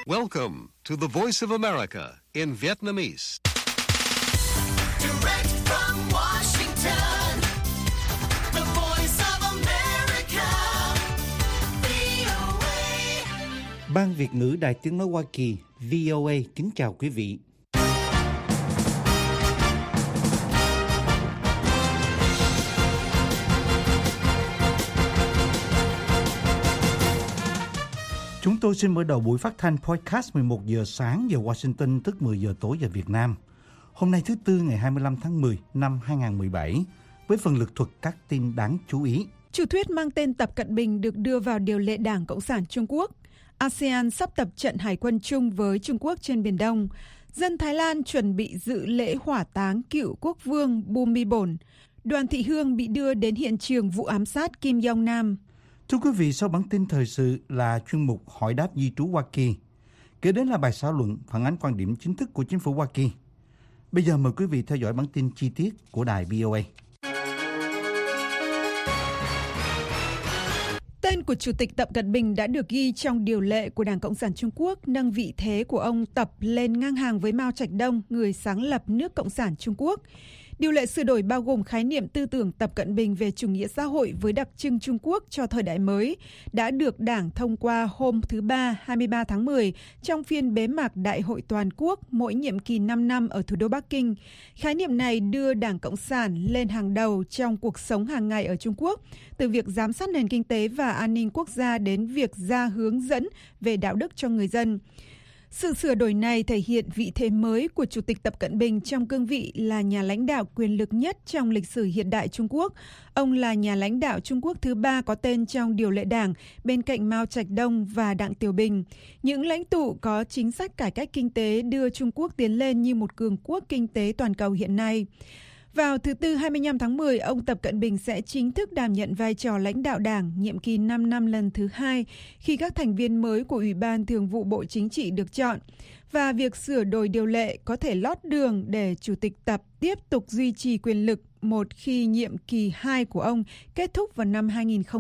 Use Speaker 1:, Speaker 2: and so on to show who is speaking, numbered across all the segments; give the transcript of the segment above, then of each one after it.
Speaker 1: Welcome to the Voice of America in Vietnamese.
Speaker 2: Direct from Washington, the Voice of America, VOA.
Speaker 3: Ban Việt ngữ Đài Tiếng nói Hoa Kỳ, VOA kính chào quý vị. Chúng tôi xin mở đầu buổi phát thanh podcast 11 giờ sáng giờ Washington, tức 10 giờ tối giờ Việt Nam. Hôm nay thứ Tư ngày 25 tháng 10 năm 2017, với phần lực thuật các tin đáng chú ý.
Speaker 4: Chủ thuyết mang tên Tập Cận Bình được đưa vào điều lệ Đảng Cộng sản Trung Quốc. ASEAN sắp tập trận hải quân chung với Trung Quốc trên Biển Đông. Dân Thái Lan chuẩn bị dự lễ hỏa táng cựu quốc vương Bhumibol. Đoàn Thị Hương bị đưa đến hiện trường vụ ám sát Kim Jong Nam.
Speaker 3: Thưa quý vị, sau bản tin thời sự là chuyên mục Hỏi đáp di trú Hoa Kỳ. Kế đến là bài xã luận phản ánh quan điểm chính thức của chính phủ Hoa Kỳ. Bây giờ mời quý vị theo dõi bản tin chi tiết của đài VOA.
Speaker 4: Tên của Chủ tịch Tập Cận Bình đã được ghi trong điều lệ của Đảng Cộng sản Trung Quốc, nâng vị thế của ông Tập lên ngang hàng với Mao Trạch Đông, người sáng lập nước Cộng sản Trung Quốc. Điều lệ sửa đổi bao gồm khái niệm tư tưởng Tập Cận Bình về chủ nghĩa xã hội với đặc trưng Trung Quốc cho thời đại mới, đã được Đảng thông qua hôm thứ Ba 23 tháng 10 trong phiên bế mạc Đại hội Toàn quốc mỗi nhiệm kỳ 5 năm ở thủ đô Bắc Kinh. Khái niệm này đưa Đảng Cộng sản lên hàng đầu trong cuộc sống hàng ngày ở Trung Quốc, từ việc giám sát nền kinh tế và an ninh quốc gia đến việc ra hướng dẫn về đạo đức cho người dân. Sự sửa đổi này thể hiện vị thế mới của Chủ tịch Tập Cận Bình trong cương vị là nhà lãnh đạo quyền lực nhất trong lịch sử hiện đại Trung Quốc. Ông là nhà lãnh đạo Trung Quốc thứ ba có tên trong điều lệ đảng, bên cạnh Mao Trạch Đông và Đặng Tiểu Bình. Những lãnh tụ có chính sách cải cách kinh tế đưa Trung Quốc tiến lên như một cường quốc kinh tế toàn cầu hiện nay. Vào thứ Tư 25 tháng 10, ông Tập Cận Bình sẽ chính thức đảm nhận vai trò lãnh đạo đảng nhiệm kỳ 5 năm lần thứ hai khi các thành viên mới của Ủy ban Thường vụ Bộ Chính trị được chọn. Và việc sửa đổi điều lệ có thể lót đường để Chủ tịch Tập tiếp tục duy trì quyền lực một khi nhiệm kỳ 2 của ông kết thúc vào năm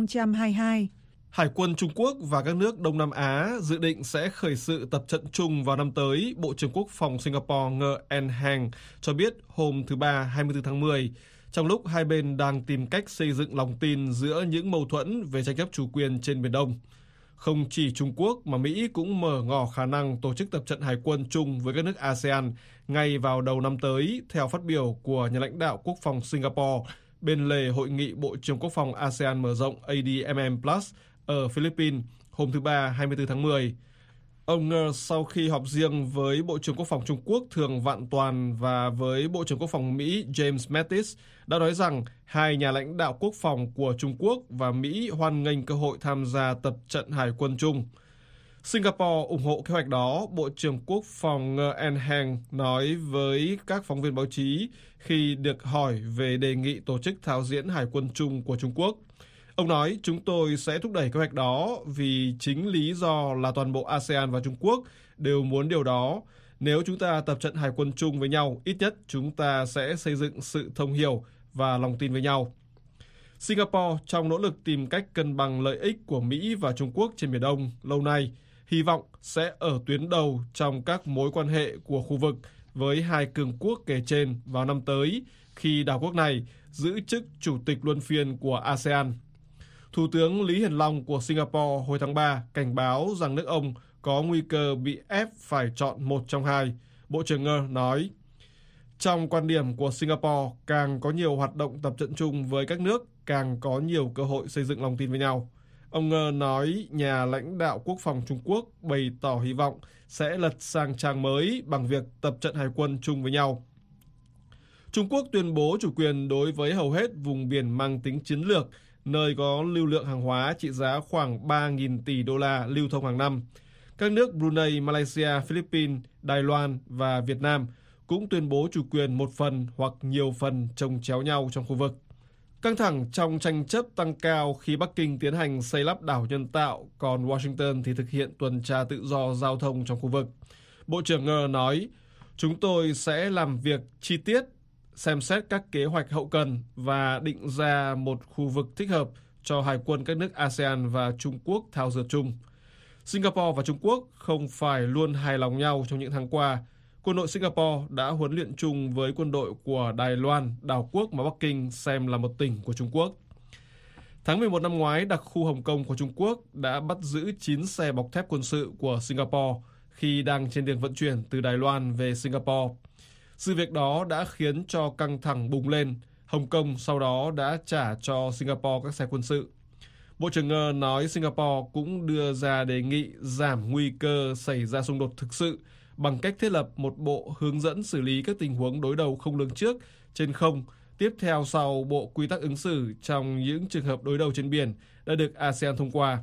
Speaker 4: 2022.
Speaker 5: Hải quân Trung Quốc và các nước Đông Nam Á dự định sẽ khởi sự tập trận chung vào năm tới, Bộ trưởng Quốc phòng Singapore Ngo An Hang cho biết hôm thứ Ba 24 tháng 10, trong lúc hai bên đang tìm cách xây dựng lòng tin giữa những mâu thuẫn về tranh chấp chủ quyền trên Biển Đông. Không chỉ Trung Quốc mà Mỹ cũng mở ngỏ khả năng tổ chức tập trận hải quân chung với các nước ASEAN ngay vào đầu năm tới, theo phát biểu của nhà lãnh đạo Quốc phòng Singapore bên lề hội nghị Bộ trưởng Quốc phòng ASEAN mở rộng ADMM Plus ở Philippines hôm thứ Ba 24 tháng 10. Ông Ngo sau khi họp riêng với Bộ trưởng Quốc phòng Trung Quốc Thường Vạn Toàn và với Bộ trưởng Quốc phòng Mỹ James Mattis đã nói rằng hai nhà lãnh đạo quốc phòng của Trung Quốc và Mỹ hoan nghênh cơ hội tham gia tập trận hải quân chung. Singapore ủng hộ kế hoạch đó, Bộ trưởng Quốc phòng Ngo An Hang nói với các phóng viên báo chí khi được hỏi về đề nghị tổ chức thao diễn hải quân chung của Trung Quốc. Ông nói, chúng tôi sẽ thúc đẩy kế hoạch đó vì chính lý do là toàn bộ ASEAN và Trung Quốc đều muốn điều đó. Nếu chúng ta tập trận hải quân chung với nhau, ít nhất chúng ta sẽ xây dựng sự thông hiểu và lòng tin với nhau. Singapore, trong nỗ lực tìm cách cân bằng lợi ích của Mỹ và Trung Quốc trên Biển Đông lâu nay, hy vọng sẽ ở tuyến đầu trong các mối quan hệ của khu vực với hai cường quốc kể trên vào năm tới, khi đảo quốc này giữ chức chủ tịch luân phiên của ASEAN. Thủ tướng Lý Hiển Long của Singapore hồi tháng 3 cảnh báo rằng nước ông có nguy cơ bị ép phải chọn một trong hai. Bộ trưởng Ngo nói, trong quan điểm của Singapore, càng có nhiều hoạt động tập trận chung với các nước, càng có nhiều cơ hội xây dựng lòng tin với nhau. Ông Ngo nói nhà lãnh đạo quốc phòng Trung Quốc bày tỏ hy vọng sẽ lật sang trang mới bằng việc tập trận hải quân chung với nhau. Trung Quốc tuyên bố chủ quyền đối với hầu hết vùng biển mang tính chiến lược, nơi có lưu lượng hàng hóa trị giá khoảng 3.000 tỷ đô la lưu thông hàng năm. Các nước Brunei, Malaysia, Philippines, Đài Loan và Việt Nam cũng tuyên bố chủ quyền một phần hoặc nhiều phần chồng chéo nhau trong khu vực. Căng thẳng trong tranh chấp tăng cao khi Bắc Kinh tiến hành xây lắp đảo nhân tạo, còn Washington thì thực hiện tuần tra tự do giao thông trong khu vực. Bộ trưởng Ngo nói, chúng tôi sẽ làm việc chi tiết, xem xét các kế hoạch hậu cần và định ra một khu vực thích hợp cho hải quân các nước ASEAN và Trung Quốc thao dượt chung. Singapore và Trung Quốc không phải luôn hài lòng nhau trong những tháng qua. Quân đội Singapore đã huấn luyện chung với quân đội của Đài Loan, đảo quốc mà Bắc Kinh xem là một tỉnh của Trung Quốc. Tháng 11 năm ngoái, đặc khu Hồng Kông của Trung Quốc đã bắt giữ 9 xe bọc thép quân sự của Singapore khi đang trên đường vận chuyển từ Đài Loan về Singapore. Sự việc đó đã khiến cho căng thẳng bùng lên. Hồng Kông sau đó đã trả cho Singapore các xe quân sự. Bộ trưởng Ngờ nói Singapore cũng đưa ra đề nghị giảm nguy cơ xảy ra xung đột thực sự bằng cách thiết lập một bộ hướng dẫn xử lý các tình huống đối đầu không lường trước trên không, tiếp theo sau Bộ Quy tắc ứng xử trong những trường hợp đối đầu trên biển đã được ASEAN thông qua.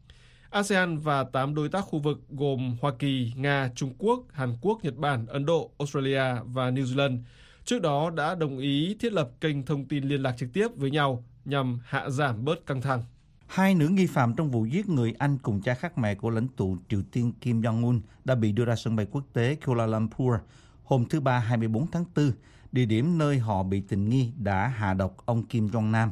Speaker 5: ASEAN và 8 đối tác khu vực gồm Hoa Kỳ, Nga, Trung Quốc, Hàn Quốc, Nhật Bản, Ấn Độ, Australia và New Zealand trước đó đã đồng ý thiết lập kênh thông tin liên lạc trực tiếp với nhau nhằm hạ giảm bớt căng thẳng.
Speaker 3: Hai nữ nghi phạm trong vụ giết người Anh cùng cha khác mẹ của lãnh tụ Triều Tiên Kim Jong-un đã bị đưa ra sân bay quốc tế Kuala Lumpur hôm thứ Ba 24 tháng 4, địa điểm nơi họ bị tình nghi đã hạ độc ông Kim Jong-nam.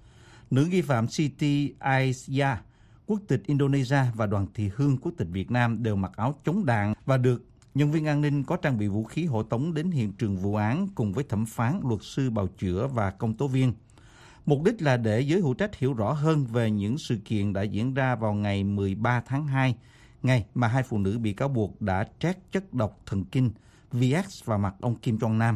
Speaker 3: Nữ nghi phạm Siti Aisyah, quốc tịch Indonesia, và Đoàn Thị Hương, quốc tịch Việt Nam đều mặc áo chống đạn và được nhân viên an ninh có trang bị vũ khí hộ tống đến hiện trường vụ án cùng với thẩm phán, luật sư bào chữa và công tố viên. Mục đích là để giới hữu trách hiểu rõ hơn về những sự kiện đã diễn ra vào ngày 13 tháng 2, ngày mà hai phụ nữ bị cáo buộc đã trét chất độc thần kinh VX vào mặt ông Kim Jong-nam.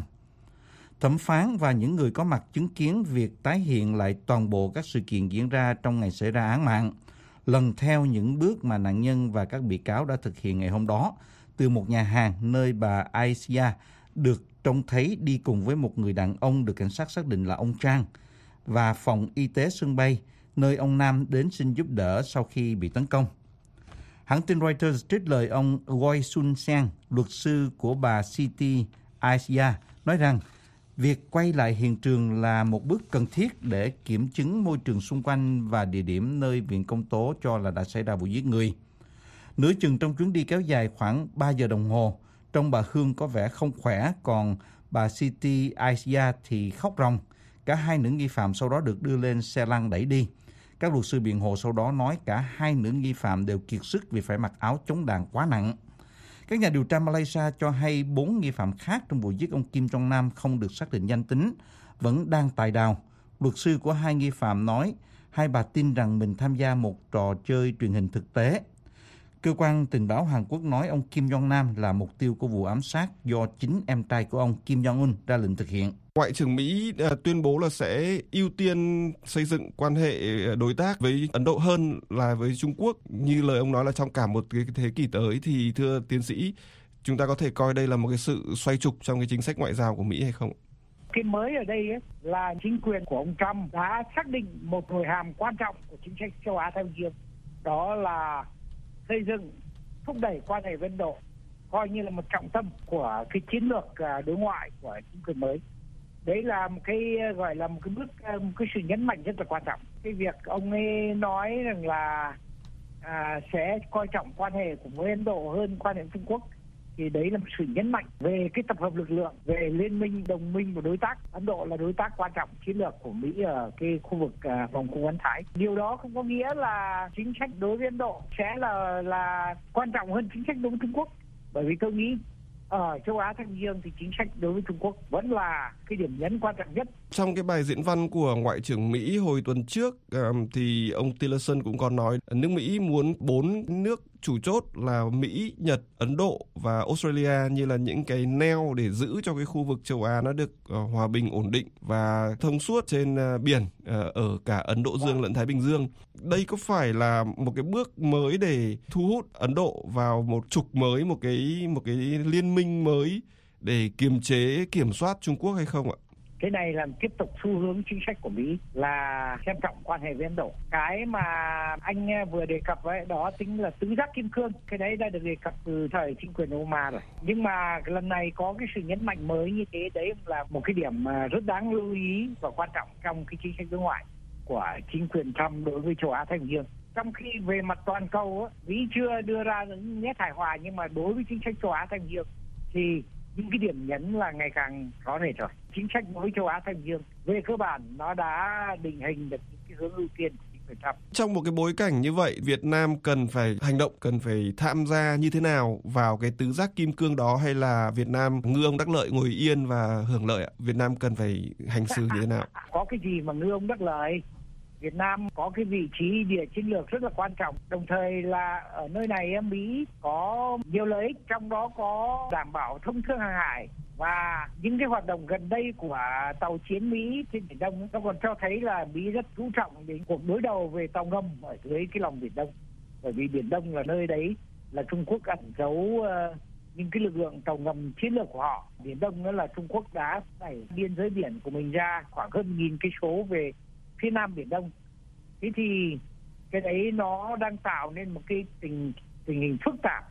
Speaker 3: Thẩm phán và những người có mặt chứng kiến việc tái hiện lại toàn bộ các sự kiện diễn ra trong ngày xảy ra án mạng, lần theo những bước mà nạn nhân và các bị cáo đã thực hiện ngày hôm đó, từ một nhà hàng nơi bà Aisyah được trông thấy đi cùng với một người đàn ông được cảnh sát xác định là ông Trang, và phòng y tế sân bay, nơi ông Nam đến xin giúp đỡ sau khi bị tấn công. Hãng tin Reuters trích lời ông Goi Sun Sang, luật sư của bà Siti Aisyah, nói rằng việc quay lại hiện trường là một bước cần thiết để kiểm chứng môi trường xung quanh và địa điểm nơi viện công tố cho là đã xảy ra vụ giết người. Nửa chừng trong chuyến đi kéo dài khoảng 3 giờ đồng hồ, trông bà Hương có vẻ không khỏe, còn bà Siti Aisyah thì khóc ròng. Cả hai nữ nghi phạm sau đó được đưa lên xe lăn đẩy đi. Các luật sư biện hộ sau đó nói cả hai nữ nghi phạm đều kiệt sức vì phải mặc áo chống đạn quá nặng. Các nhà điều tra Malaysia cho hay 4 nghi phạm khác trong vụ giết ông Kim Jong-nam không được xác định danh tính, vẫn đang tại đào. Luật sư của hai nghi phạm nói hai bà tin rằng mình tham gia một trò chơi truyền hình thực tế. Cơ quan tình báo Hàn Quốc nói ông Kim Jong-nam là mục tiêu của vụ ám sát do chính em trai của ông Kim Jong-un ra lệnh thực hiện.
Speaker 6: Ngoại trưởng Mỹ tuyên bố là sẽ ưu tiên xây dựng quan hệ đối tác với Ấn Độ hơn là với Trung Quốc. Như lời ông nói là trong cả một cái thế kỷ tới thì thưa tiến sĩ, chúng ta có thể coi đây là một cái sự xoay trục trong cái chính sách ngoại giao của Mỹ hay không?
Speaker 7: Cái mới ở đây là chính quyền của ông Trump đã xác định một nội hàm quan trọng của chính sách châu Á Thái Bình Dương, đó là xây dựng, thúc đẩy quan hệ với Ấn Độ, coi như là một trọng tâm của cái chiến lược đối ngoại của chính quyền mới. Đấy là một cái gọi là một cái sự nhấn mạnh rất là quan trọng. Cái việc ông ấy nói rằng là sẽ coi trọng quan hệ của với Ấn Độ hơn quan hệ với Trung Quốc, thì đấy là một sự nhấn mạnh về cái tập hợp lực lượng, về liên minh, đồng minh và đối tác. Ấn Độ là đối tác quan trọng chiến lược của Mỹ ở cái khu vực vòng cung Ấn Thái. Điều đó không có nghĩa là chính sách đối với Ấn Độ sẽ là quan trọng hơn chính sách đối với Trung Quốc, bởi vì tôi nghĩ ở châu Á Thái Bình Dương thì chính sách đối với Trung Quốc vẫn là cái điểm nhấn quan trọng nhất.
Speaker 6: Trong cái bài diễn văn của Ngoại trưởng Mỹ hồi tuần trước thì ông Tillerson cũng có nói nước Mỹ muốn 4 nước chủ chốt là Mỹ, Nhật, Ấn Độ và Australia như là những cái neo để giữ cho cái khu vực châu Á nó được hòa bình, ổn định và thông suốt trên biển ở cả Ấn Độ Dương lẫn Thái Bình Dương. Đây có phải là một cái bước mới để thu hút Ấn Độ vào một trục mới, một cái liên minh mới để kiềm chế, kiểm soát Trung Quốc hay không ạ?
Speaker 7: Cái này là tiếp tục xu hướng chính sách của Mỹ là xem trọng quan hệ với Ấn Độ. Cái mà anh vừa đề cập ấy, đó chính là tứ giác kim cương. Cái đấy đã được đề cập từ thời chính quyền Obama rồi. Nhưng mà lần này có cái sự nhấn mạnh mới như thế, đấy là một cái điểm rất đáng lưu ý và quan trọng trong cái chính sách đối ngoại của chính quyền Trump đối với châu Á Thái Bình Dương. Trong khi về mặt toàn cầu, Mỹ chưa đưa ra những nét hài hòa, nhưng mà đối với chính sách châu Á Thái Bình Dương thì những cái điểm nhấn là ngày càng rõ rệt rồi. Chính sách đối với châu Á Thái Bình Dương về cơ bản nó đã định hình được những cái hướng ưu tiên của chính 100%.
Speaker 6: Trong một cái bối cảnh như vậy, Việt Nam cần phải hành động, cần phải tham gia như thế nào vào cái tứ giác kim cương đó, hay là Việt Nam ngư ông đắc lợi ngồi yên và hưởng lợi ạ? Việt Nam cần phải hành xử như thế nào?
Speaker 7: Có cái gì mà ngư ông đắc lợi? Việt Nam có cái vị trí địa chiến lược rất là quan trọng. Đồng thời là ở nơi này Mỹ có nhiều lợi ích, trong đó có đảm bảo thông thương hàng hải. Và những cái hoạt động gần đây của tàu chiến Mỹ trên Biển Đông nó còn cho thấy là Mỹ rất chú trọng đến cuộc đối đầu về tàu ngầm ở dưới cái lòng Biển Đông. Bởi vì Biển Đông là nơi đấy là Trung Quốc ẩn giấu những cái lực lượng tàu ngầm chiến lược của họ. Biển Đông đó là Trung Quốc đã đẩy biên giới biển của mình ra khoảng hơn 1.000 cây số về phía nam Biển Đông. Thế thì cái đấy nó đang tạo nên một cái tình hình phức tạp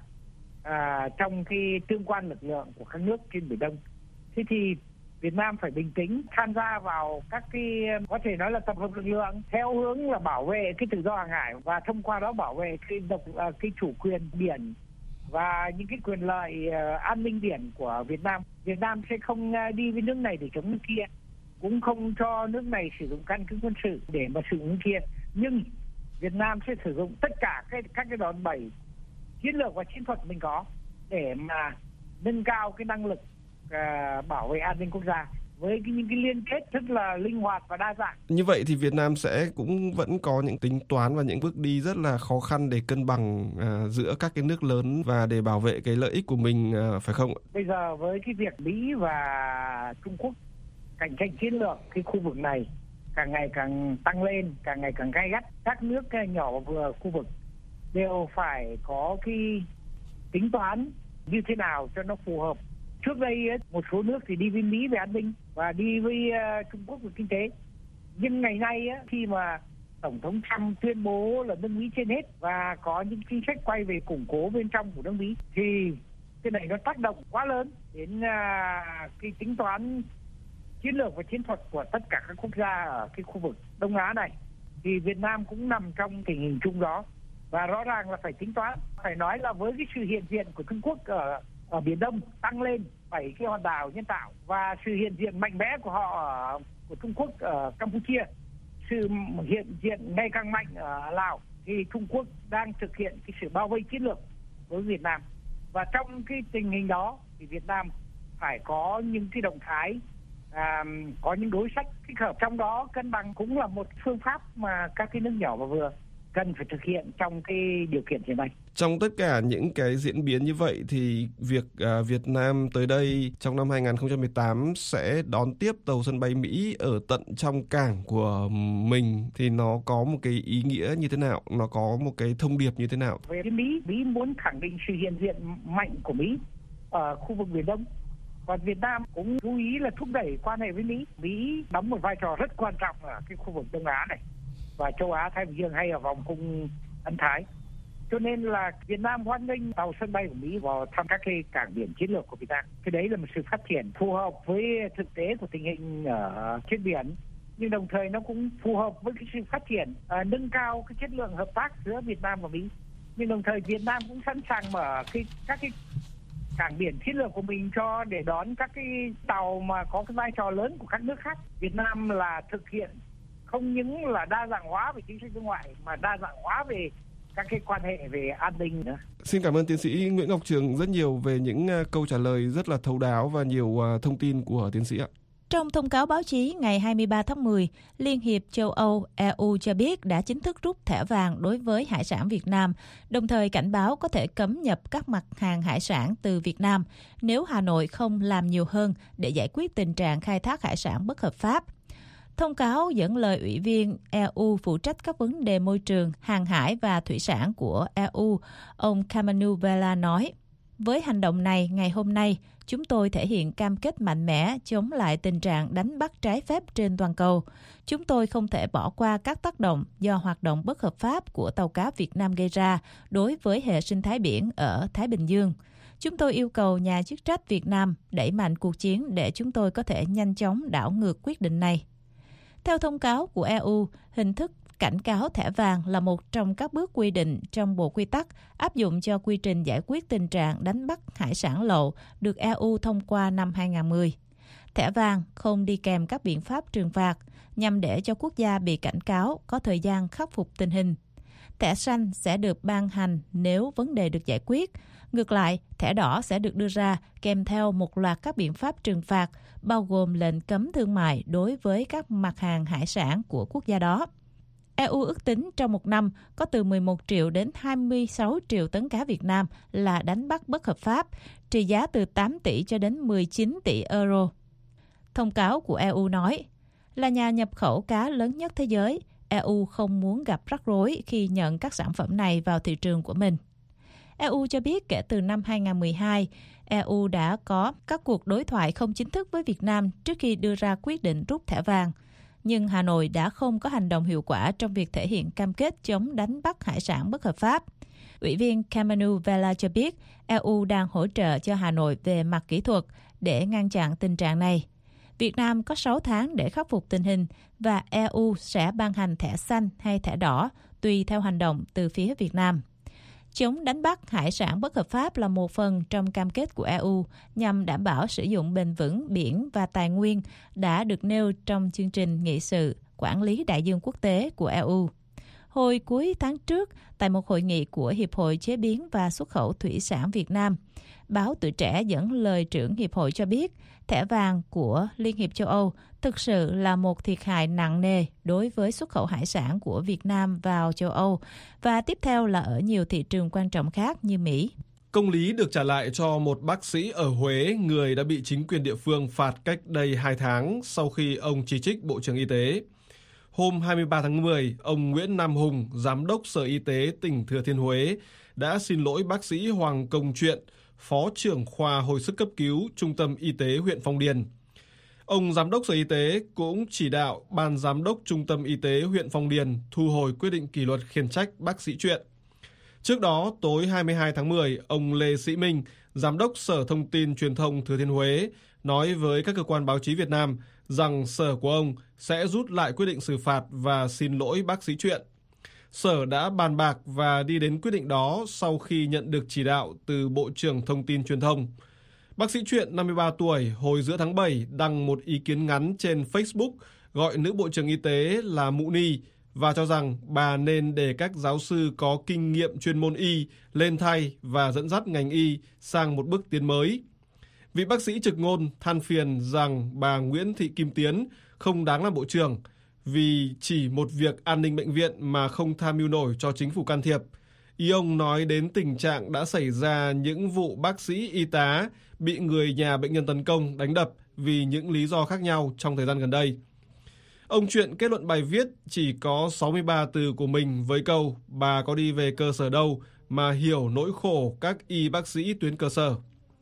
Speaker 7: trong cái tương quan lực lượng của các nước trên Biển Đông. Thế thì Việt Nam phải bình tĩnh tham gia vào các cái, có thể nói là tập hợp lực lượng theo hướng là bảo vệ cái tự do hàng hải và thông qua đó bảo vệ cái chủ quyền biển và những cái quyền lợi an ninh biển của Việt Nam. Việt Nam sẽ không đi với nước này để chống nước kia, cũng không cho nước này sử dụng căn cứ quân sự để mà sử dụng kia. Nhưng Việt Nam sẽ sử dụng tất cả các cái đòn bẩy chiến lược và chiến thuật mình có để mà nâng cao cái năng lực bảo vệ an ninh quốc gia với những cái liên kết rất là linh hoạt và đa dạng.
Speaker 6: Như vậy thì Việt Nam sẽ cũng vẫn có những tính toán và những bước đi rất là khó khăn để cân bằng giữa các cái nước lớn và để bảo vệ cái lợi ích của mình, phải không?
Speaker 7: Bây giờ với cái việc Mỹ và Trung Quốc cạnh tranh chiến lược cái khu vực này càng ngày càng tăng lên, càng ngày càng gay gắt, các nước nhỏ và vừa khu vực đều phải có cái tính toán như thế nào cho nó phù hợp. Trước đây một số nước thì đi với Mỹ về an ninh và đi với Trung Quốc về kinh tế. Nhưng ngày nay khi mà Tổng thống Trump tuyên bố là nước Mỹ trên hết và có những chính sách quay về củng cố bên trong của nước Mỹ thì cái này nó tác động quá lớn đến cái tính toán chiến lược và chiến thuật của tất cả các quốc gia ở cái khu vực Đông Á này. Thì Việt Nam cũng nằm trong tình hình chung đó và rõ ràng là phải tính toán. Phải nói là với cái sự hiện diện của Trung Quốc ở Biển Đông tăng lên 7 cái hòn đảo nhân tạo và sự hiện diện mạnh mẽ của họ của Trung Quốc ở Campuchia, sự hiện diện ngày càng mạnh ở Lào, thì Trung Quốc đang thực hiện cái sự bao vây chiến lược với Việt Nam. Và trong cái tình hình đó thì Việt Nam phải có những cái động thái, có những đối sách thích hợp. Trong đó cân bằng cũng là một phương pháp mà các cái nước nhỏ và vừa cần phải thực hiện trong cái điều kiện hiện nay.
Speaker 6: Trong tất cả những cái diễn biến như vậy thì việc Việt Nam tới đây trong năm 2018 sẽ đón tiếp tàu sân bay Mỹ ở tận trong cảng của mình thì nó có một cái ý nghĩa như thế nào? Nó có một cái thông điệp như thế nào?
Speaker 7: Về Mỹ muốn khẳng định sự hiện diện mạnh của Mỹ ở khu vực Biển Đông. Còn Việt Nam cũng chú ý là thúc đẩy quan hệ với Mỹ. Mỹ đóng một vai trò rất quan trọng ở cái khu vực Đông Á này và châu Á Thái Bình Dương hay ở vòng cung Ấn Thái. Cho nên là Việt Nam hoan nghênh tàu sân bay của Mỹ vào thăm các cái cảng biển chiến lược của Việt Nam. Cái đấy là một sự phát triển phù hợp với thực tế của tình hình ở trên biển, nhưng đồng thời nó cũng phù hợp với cái sự phát triển nâng cao cái chất lượng hợp tác giữa Việt Nam và Mỹ. Nhưng đồng thời Việt Nam cũng sẵn sàng mở các cái cảng biển chiến lược của mình để đón các cái tàu mà có cái vai trò lớn của các nước khác. Việt Nam là thực hiện không những là đa dạng hóa về chính sách đối ngoại mà đa dạng hóa về các cái quan hệ về an ninh nữa.
Speaker 6: Xin cảm ơn tiến sĩ Nguyễn Ngọc Trường rất nhiều về những câu trả lời rất là thấu đáo và nhiều thông tin của tiến sĩ ạ.
Speaker 8: Trong thông cáo báo chí ngày 23 tháng 10, Liên hiệp châu Âu EU cho biết đã chính thức rút thẻ vàng đối với hải sản Việt Nam, đồng thời cảnh báo có thể cấm nhập các mặt hàng hải sản từ Việt Nam nếu Hà Nội không làm nhiều hơn để giải quyết tình trạng khai thác hải sản bất hợp pháp. Thông cáo dẫn lời Ủy viên EU phụ trách các vấn đề môi trường, hàng hải và thủy sản của EU, ông Kamanu Vella nói, với hành động này ngày hôm nay, chúng tôi thể hiện cam kết mạnh mẽ chống lại tình trạng đánh bắt trái phép trên toàn cầu. Chúng tôi không thể bỏ qua các tác động do hoạt động bất hợp pháp của tàu cá Việt Nam gây ra đối với hệ sinh thái biển ở Thái Bình Dương. Chúng tôi yêu cầu nhà chức trách Việt Nam đẩy mạnh cuộc chiến để chúng tôi có thể nhanh chóng đảo ngược quyết định này. Theo thông cáo của EU, hình thức cảnh cáo thẻ vàng là một trong các bước quy định trong bộ quy tắc áp dụng cho quy trình giải quyết tình trạng đánh bắt hải sản lậu được EU thông qua năm 2010. Thẻ vàng không đi kèm các biện pháp trừng phạt nhằm để cho quốc gia bị cảnh cáo có thời gian khắc phục tình hình. Thẻ xanh sẽ được ban hành nếu vấn đề được giải quyết. Ngược lại, thẻ đỏ sẽ được đưa ra kèm theo một loạt các biện pháp trừng phạt, bao gồm lệnh cấm thương mại đối với các mặt hàng hải sản của quốc gia đó. EU ước tính trong một năm có từ 11 triệu đến 26 triệu tấn cá Việt Nam là đánh bắt bất hợp pháp, trị giá từ 8 tỷ cho đến 19 tỷ euro. Thông cáo của EU nói, là nhà nhập khẩu cá lớn nhất thế giới, EU không muốn gặp rắc rối khi nhận các sản phẩm này vào thị trường của mình. EU cho biết kể từ năm 2012, EU đã có các cuộc đối thoại không chính thức với Việt Nam trước khi đưa ra quyết định rút thẻ vàng. Nhưng Hà Nội đã không có hành động hiệu quả trong việc thể hiện cam kết chống đánh bắt hải sản bất hợp pháp. Ủy viên Kamanu Vella cho biết EU đang hỗ trợ cho Hà Nội về mặt kỹ thuật để ngăn chặn tình trạng này. Việt Nam có 6 tháng để khắc phục tình hình và EU sẽ ban hành thẻ xanh hay thẻ đỏ tùy theo hành động từ phía Việt Nam. Chống đánh bắt hải sản bất hợp pháp là một phần trong cam kết của EU nhằm đảm bảo sử dụng bền vững biển và tài nguyên đã được nêu trong chương trình nghị sự quản lý đại dương quốc tế của EU. Hồi cuối tháng trước, tại một hội nghị của Hiệp hội Chế biến và Xuất khẩu Thủy sản Việt Nam, báo Tuổi Trẻ dẫn lời trưởng Hiệp hội cho biết thẻ vàng của Liên hiệp châu Âu thực sự là một thiệt hại nặng nề đối với xuất khẩu hải sản của Việt Nam vào châu Âu và tiếp theo là ở nhiều thị trường quan trọng khác như Mỹ.
Speaker 5: Công lý được trả lại cho một bác sĩ ở Huế, người đã bị chính quyền địa phương phạt cách đây 2 tháng sau khi ông chỉ trích Bộ trưởng Y tế. Hôm 23 tháng 10, ông Nguyễn Nam Hùng, Giám đốc Sở Y tế tỉnh Thừa Thiên Huế, đã xin lỗi bác sĩ Hoàng Công Truyện, Phó trưởng khoa hồi sức cấp cứu Trung tâm Y tế huyện Phong Điền. Ông Giám đốc Sở Y tế cũng chỉ đạo Ban Giám đốc Trung tâm Y tế huyện Phong Điền thu hồi quyết định kỷ luật khiển trách bác sĩ Truyện. Trước đó, tối 22 tháng 10, ông Lê Sĩ Minh, Giám đốc Sở Thông tin Truyền thông Thừa Thiên Huế, nói với các cơ quan báo chí Việt Nam rằng sở của ông sẽ rút lại quyết định xử phạt và xin lỗi bác sĩ Truyện. Sở đã bàn bạc và đi đến quyết định đó sau khi nhận được chỉ đạo từ Bộ trưởng Thông tin Truyền thông. Bác sĩ Truyện, 53 tuổi, hồi giữa tháng 7 đăng một ý kiến ngắn trên Facebook gọi nữ Bộ trưởng Y tế là Mụ Ni và cho rằng bà nên để các giáo sư có kinh nghiệm chuyên môn y lên thay và dẫn dắt ngành y sang một bước tiến mới. Vị bác sĩ trực ngôn than phiền rằng bà Nguyễn Thị Kim Tiến không đáng làm bộ trưởng vì chỉ một việc an ninh bệnh viện mà không tham mưu nổi cho chính phủ can thiệp. Ý ông nói đến tình trạng đã xảy ra những vụ bác sĩ y tá bị người nhà bệnh nhân tấn công, đánh đập vì những lý do khác nhau trong thời gian gần đây. Ông Truyện kết luận bài viết chỉ có 63 từ của mình với câu bà có đi về cơ sở đâu mà hiểu nỗi khổ các y bác sĩ tuyến cơ sở.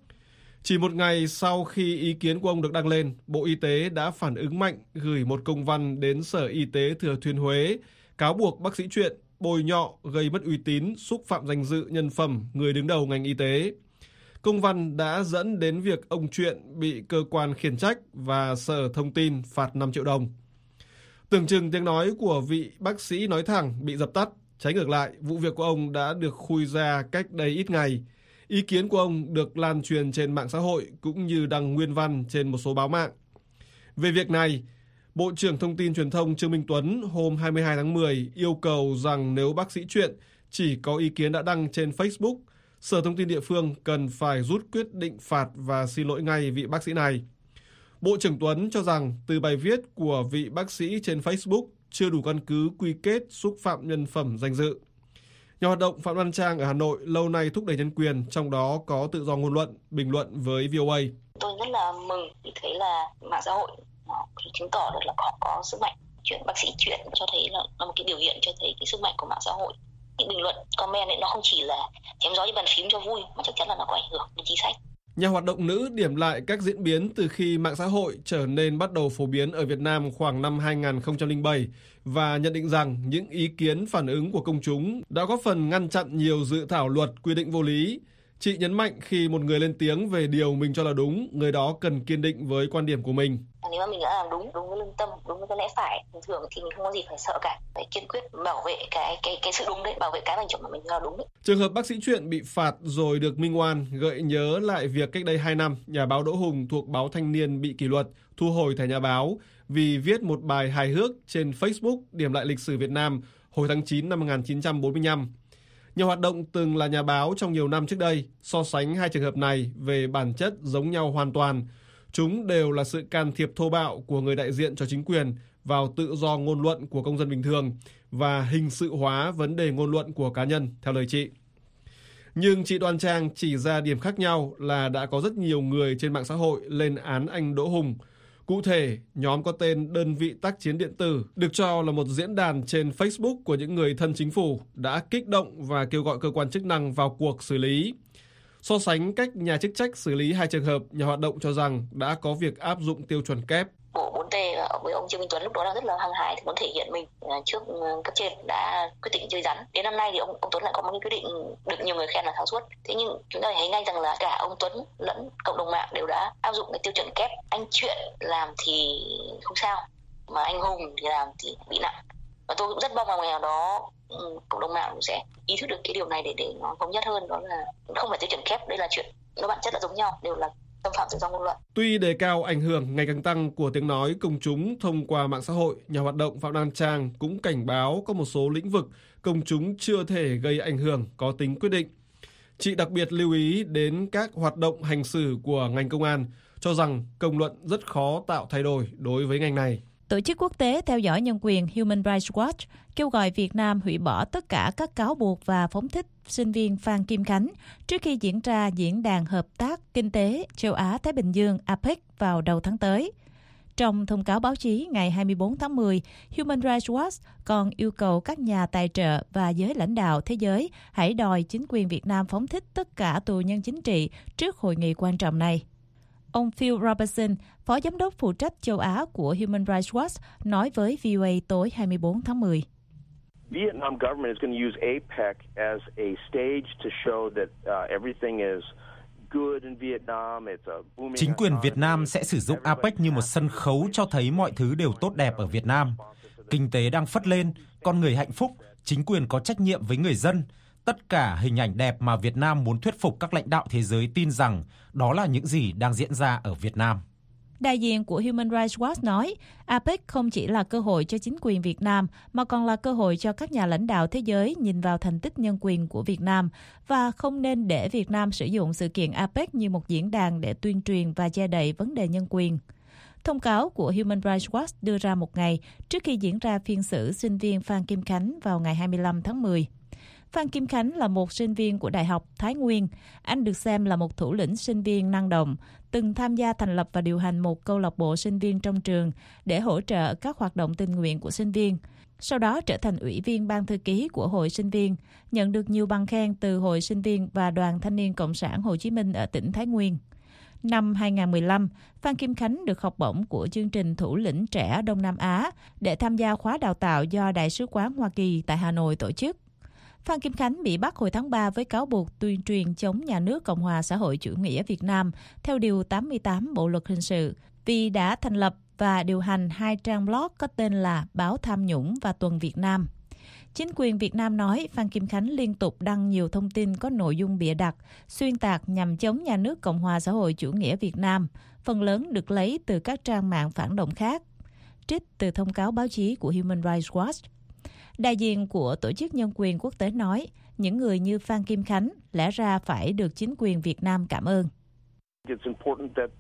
Speaker 5: Chỉ một ngày sau khi ý kiến của ông được đăng lên, Bộ Y tế đã phản ứng mạnh gửi một công văn đến Sở Y tế Thừa Thiên Huế cáo buộc bác sĩ Truyện bôi nhọ, gây mất uy tín, xúc phạm danh dự nhân phẩm người đứng đầu ngành y tế. Công văn đã dẫn đến việc ông Truyện bị cơ quan khiển trách và Sở Thông tin phạt 5 triệu đồng. Tưởng chừng tiếng nói của vị bác sĩ nói thẳng bị dập tắt, trái ngược lại, vụ việc của ông đã được khui ra cách đây ít ngày. Ý kiến của ông được lan truyền trên mạng xã hội cũng như đăng nguyên văn trên một số báo mạng. Về việc này, Bộ trưởng Thông tin Truyền thông Trương Minh Tuấn hôm 22 tháng 10 yêu cầu rằng nếu bác sĩ Truyện chỉ có ý kiến đã đăng trên Facebook, Sở Thông tin địa phương cần phải rút quyết định phạt và xin lỗi ngay vị bác sĩ này. Bộ trưởng Tuấn cho rằng từ bài viết của vị bác sĩ trên Facebook chưa đủ căn cứ quy kết xúc phạm nhân phẩm danh dự. Nhà hoạt động Phạm Văn Trang ở Hà Nội lâu nay thúc đẩy nhân quyền, trong đó có tự do ngôn luận, bình luận với VOA.
Speaker 9: Tôi rất là mừng vì thấy là mạng xã hội chứng tỏ được là họ có sức mạnh. Chuyện bác sĩ Truyện cho thấy là một cái biểu hiện cho thấy cái sức mạnh của mạng xã hội. Những bình luận, comment ấy nó không chỉ là chém gió như bàn phím cho vui mà chắc chắn là nó có ảnh hưởng đến chính sách.
Speaker 5: Nhà hoạt động nữ điểm lại các diễn biến từ khi mạng xã hội trở nên bắt đầu phổ biến ở Việt Nam khoảng năm 2007 và nhận định rằng những ý kiến phản ứng của công chúng đã góp phần ngăn chặn nhiều dự thảo luật quy định vô lý. Chị nhấn mạnh khi một người lên tiếng về điều mình cho là đúng, người đó cần kiên định với quan điểm của mình.
Speaker 9: Nếu mà mình đã làm đúng với lương tâm, đúng với cái lẽ phải bình thường thì mình không có gì phải sợ cả. Phải kiên quyết bảo vệ cái sự đúng đấy, bảo vệ cái mà mình làm đúng đấy.
Speaker 5: Trường hợp bác sĩ Chuyện bị phạt rồi được minh oan gợi nhớ lại việc cách đây 2 năm, nhà báo Đỗ Hùng thuộc báo Thanh Niên bị kỷ luật, thu hồi thẻ nhà báo vì viết một bài hài hước trên Facebook điểm lại lịch sử Việt Nam hồi tháng 9 năm 1945. Nhà hoạt động từng là nhà báo trong nhiều năm trước đây so sánh hai trường hợp này về bản chất giống nhau hoàn toàn. Chúng đều là sự can thiệp thô bạo của người đại diện cho chính quyền vào tự do ngôn luận của công dân bình thường và hình sự hóa vấn đề ngôn luận của cá nhân, theo lời chị. Nhưng chị Đoan Trang chỉ ra điểm khác nhau là đã có rất nhiều người trên mạng xã hội lên án anh Đỗ Hùng. Cụ thể, nhóm có tên Đơn vị tác chiến điện tử, được cho là một diễn đàn trên Facebook của những người thân chính phủ, đã kích động và kêu gọi cơ quan chức năng vào cuộc xử lý. So sánh cách nhà chức trách xử lý hai trường hợp, nhà hoạt động cho rằng đã có việc áp dụng tiêu chuẩn kép.
Speaker 9: Bộ 4T với ông Trương Minh Tuấn lúc đó là rất là hăng hái thì muốn thể hiện mình trước cấp trên đã quyết định chơi rắn. Đến năm nay thì ông Tuấn lại có một cái quyết định được nhiều người khen là tháo suốt. Thế nhưng chúng ta thấy ngay rằng là cả ông Tuấn lẫn cộng đồng mạng đều đã áp dụng cái tiêu chuẩn kép. Anh Chuyện làm thì không sao, mà anh Hùng thì làm thì bị nặng. Và tôi cũng rất mong rằng ngày nào đó cộng đồng mạng cũng sẽ ý thức được cái điều này để nó thống nhất hơn, đó là không phải tiêu chuẩn kép, đây là chuyện nó bản chất là giống nhau, đều là xâm phạm tự do ngôn luận.
Speaker 5: Tuy đề cao ảnh hưởng ngày càng tăng của tiếng nói công chúng thông qua mạng xã hội, nhà hoạt động Phạm Đoan Trang cũng cảnh báo có một số lĩnh vực công chúng chưa thể gây ảnh hưởng có tính quyết định. Chị đặc biệt lưu ý đến các hoạt động hành xử của ngành công an, cho rằng công luận rất khó tạo thay đổi đối với ngành này.
Speaker 8: Tổ chức quốc tế theo dõi nhân quyền Human Rights Watch kêu gọi Việt Nam hủy bỏ tất cả các cáo buộc và phóng thích sinh viên Phan Kim Khánh trước khi diễn ra Diễn đàn Hợp tác Kinh tế Châu Á-Thái Bình Dương APEC vào đầu tháng tới. Trong thông cáo báo chí ngày 24 tháng 10, Human Rights Watch còn yêu cầu các nhà tài trợ và giới lãnh đạo thế giới hãy đòi chính quyền Việt Nam phóng thích tất cả tù nhân chính trị trước hội nghị quan trọng này. Ông Phil Robertson, Phó Giám đốc phụ trách châu Á của Human Rights Watch, nói với VOA tối 24 tháng 10.
Speaker 10: Vietnam government is going to use APEC as a stage to show that everything is good in Vietnam. It's a booming.
Speaker 11: Chính quyền Việt Nam sẽ sử dụng APEC như một sân khấu cho thấy mọi thứ đều tốt đẹp ở Việt Nam. Kinh tế đang phất lên, con người hạnh phúc, chính quyền có trách nhiệm với người dân. Tất cả hình ảnh đẹp mà Việt Nam muốn thuyết phục các lãnh đạo thế giới tin rằng đó là những gì đang diễn ra ở Việt Nam.
Speaker 8: Đại diện của Human Rights Watch nói, APEC không chỉ là cơ hội cho chính quyền Việt Nam, mà còn là cơ hội cho các nhà lãnh đạo thế giới nhìn vào thành tích nhân quyền của Việt Nam và không nên để Việt Nam sử dụng sự kiện APEC như một diễn đàn để tuyên truyền và che đậy vấn đề nhân quyền. Thông cáo của Human Rights Watch đưa ra một ngày trước khi diễn ra phiên xử sinh viên Phan Kim Khánh vào ngày 25 tháng 10. Phan Kim Khánh là một sinh viên của Đại học Thái Nguyên. Anh được xem là một thủ lĩnh sinh viên năng động, từng tham gia thành lập và điều hành một câu lạc bộ sinh viên trong trường để hỗ trợ các hoạt động tình nguyện của sinh viên. Sau đó trở thành ủy viên ban thư ký của Hội Sinh viên, nhận được nhiều bằng khen từ Hội Sinh viên và Đoàn Thanh niên Cộng sản Hồ Chí Minh ở tỉnh Thái Nguyên. Năm 2015, Phan Kim Khánh được học bổng của chương trình Thủ lĩnh trẻ Đông Nam Á để tham gia khóa đào tạo do Đại sứ quán Hoa Kỳ tại Hà Nội tổ chức. Phan Kim Khánh bị bắt hồi tháng 3 với cáo buộc tuyên truyền chống nhà nước Cộng hòa xã hội chủ nghĩa Việt Nam theo Điều 88 Bộ Luật Hình sự vì đã thành lập và điều hành 2 trang blog có tên là Báo Tham nhũng và Tuần Việt Nam. Chính quyền Việt Nam nói Phan Kim Khánh liên tục đăng nhiều thông tin có nội dung bịa đặt, xuyên tạc nhằm chống nhà nước Cộng hòa xã hội chủ nghĩa Việt Nam, phần lớn được lấy từ các trang mạng phản động khác. Trích từ thông cáo báo chí của Human Rights Watch. Đại diện của Tổ chức Nhân quyền Quốc tế nói, những người như Phan Kim Khánh lẽ ra phải được chính quyền Việt Nam cảm ơn.
Speaker 10: It's important that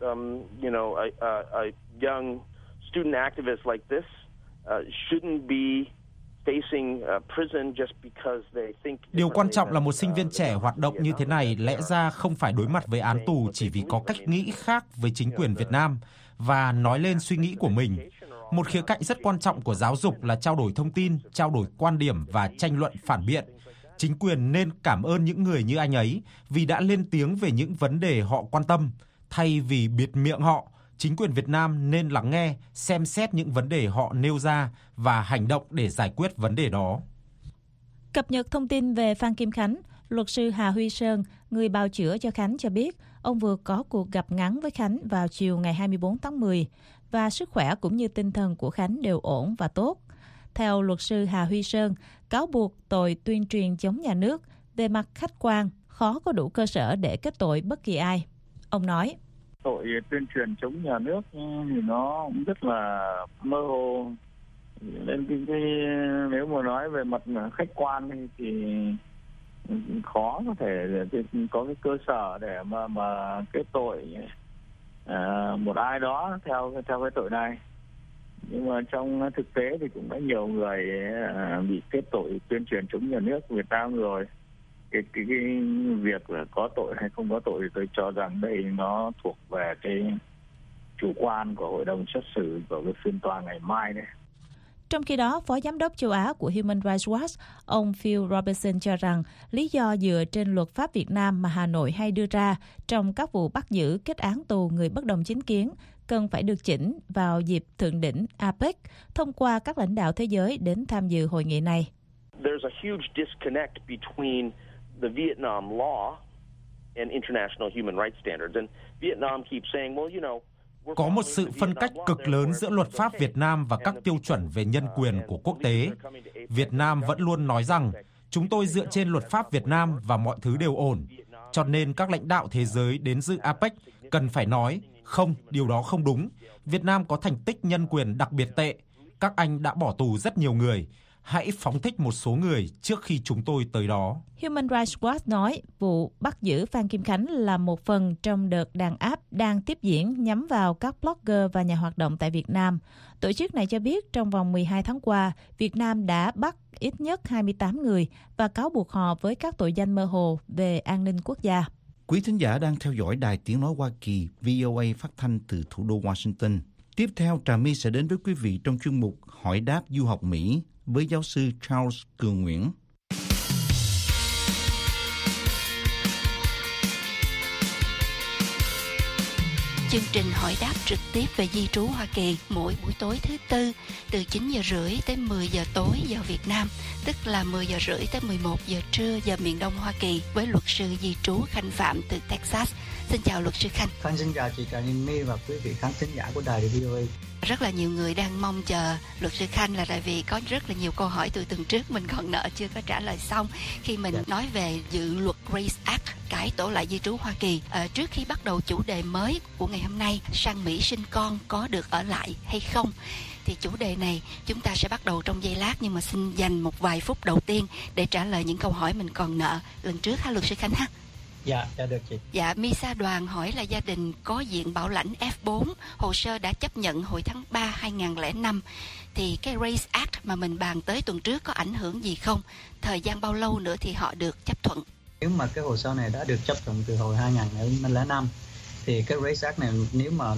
Speaker 10: a young student activist like this shouldn't be facing prison just because they think.
Speaker 11: Điều quan trọng là một sinh viên trẻ hoạt động như thế này lẽ ra không phải đối mặt với án tù chỉ vì có cách nghĩ khác với chính quyền Việt Nam và nói lên suy nghĩ của mình. Một khía cạnh rất quan trọng của giáo dục là trao đổi thông tin, trao đổi quan điểm và tranh luận phản biện. Chính quyền nên cảm ơn những người như anh ấy vì đã lên tiếng về những vấn đề họ quan tâm. Thay vì bịt miệng họ, chính quyền Việt Nam nên lắng nghe, xem xét những vấn đề họ nêu ra và hành động để giải quyết vấn đề đó.
Speaker 8: Cập nhật thông tin về Phan Kim Khánh, Luật sư Hà Huy Sơn, người bào chữa cho Khánh cho biết, ông vừa có cuộc gặp ngắn với Khánh vào chiều ngày 24 tháng 10 và sức khỏe cũng như tinh thần của Khánh đều ổn và tốt. Theo luật sư Hà Huy Sơn, cáo buộc tội tuyên truyền chống nhà nước về mặt khách quan khó có đủ cơ sở để kết tội bất kỳ ai. Ông nói,
Speaker 12: tội tuyên truyền chống nhà nước thì nó cũng rất là mơ hồ. Nên nếu mà nói về mặt khách quan thì khó có thể có cái cơ sở để mà kết tội một ai đó theo cái tội này. Nhưng mà trong thực tế thì cũng có nhiều người bị kết tội tuyên truyền chống nhà nước Việt Nam rồi. Cái việc là có tội hay không có tội thì tôi cho rằng đây nó thuộc về cái chủ quan của hội đồng xét xử của cái phiên tòa ngày mai đây.
Speaker 8: Trong khi đó, Phó Giám đốc châu Á của Human Rights Watch, ông Phil Robertson cho rằng lý do dựa trên luật pháp Việt Nam mà Hà Nội hay đưa ra trong các vụ bắt giữ kết án tù người bất đồng chính kiến cần phải được chỉnh vào dịp thượng đỉnh APEC thông qua các lãnh đạo thế giới đến tham dự hội nghị này.
Speaker 10: There's a huge disconnect between the Vietnam law and international human rights standards. And Vietnam keeps saying, well, you know,
Speaker 11: có một sự phân cách cực lớn giữa luật pháp Việt Nam và các tiêu chuẩn về nhân quyền của quốc tế. Việt Nam vẫn luôn nói rằng chúng tôi dựa trên luật pháp Việt Nam và mọi thứ đều ổn. Cho nên các lãnh đạo thế giới đến dự APEC cần phải nói, không, điều đó không đúng. Việt Nam có thành tích nhân quyền đặc biệt tệ. Các anh đã bỏ tù rất nhiều người. Hãy phóng thích một số người trước khi chúng tôi tới đó.
Speaker 8: Human Rights Watch nói vụ bắt giữ Phan Kim Khánh là một phần trong đợt đàn áp đang tiếp diễn nhắm vào các blogger và nhà hoạt động tại Việt Nam. Tổ chức này cho biết trong vòng 12 tháng qua, Việt Nam đã bắt ít nhất 28 người và cáo buộc họ với các tội danh mơ hồ về an ninh quốc gia.
Speaker 3: Quý thính giả đang theo dõi Đài Tiếng Nói Hoa Kỳ VOA phát thanh từ thủ đô Washington. Tiếp theo, Trà My sẽ đến với quý vị trong chuyên mục Hỏi đáp du học Mỹ với giáo sư Charles Cường Nguyễn.
Speaker 13: Chương trình hỏi đáp trực tiếp về di trú Hoa Kỳ mỗi buổi tối thứ Tư từ 9 giờ rưỡi tới 10 giờ tối giờ Việt Nam, tức là 10 giờ rưỡi tới 11 giờ trưa giờ miền Đông Hoa Kỳ với luật sư di trú Khanh Phạm từ Texas. Xin chào luật sư Khanh.
Speaker 14: Khanh xin chào chị Trà My và quý vị khán thính giả của đài VOA.
Speaker 13: Rất là nhiều người đang mong chờ luật sư Khanh là tại vì có rất là nhiều câu hỏi từ tuần trước mình còn nợ chưa có trả lời xong khi mình nói về dự luật Race Act cải tổ lại di trú Hoa Kỳ. Trước khi bắt đầu chủ đề mới của ngày hôm nay, sang Mỹ sinh con có được ở lại hay không, thì chủ đề này chúng ta sẽ bắt đầu trong giây lát, nhưng mà xin dành một vài phút đầu tiên để trả lời những câu hỏi mình còn nợ lần trước ha luật sư Khanh ha.
Speaker 14: Dạ, được chị.
Speaker 13: Dạ, Misa Đoàn hỏi là gia đình có diện bảo lãnh F4, hồ sơ đã chấp nhận hồi tháng 3 2005. Thì cái Race Act mà mình bàn tới tuần trước có ảnh hưởng gì không? Thời gian bao lâu nữa thì họ được chấp thuận?
Speaker 14: Nếu mà cái hồ sơ này đã được chấp thuận từ hồi 2005 thì cái Race Act này nếu mà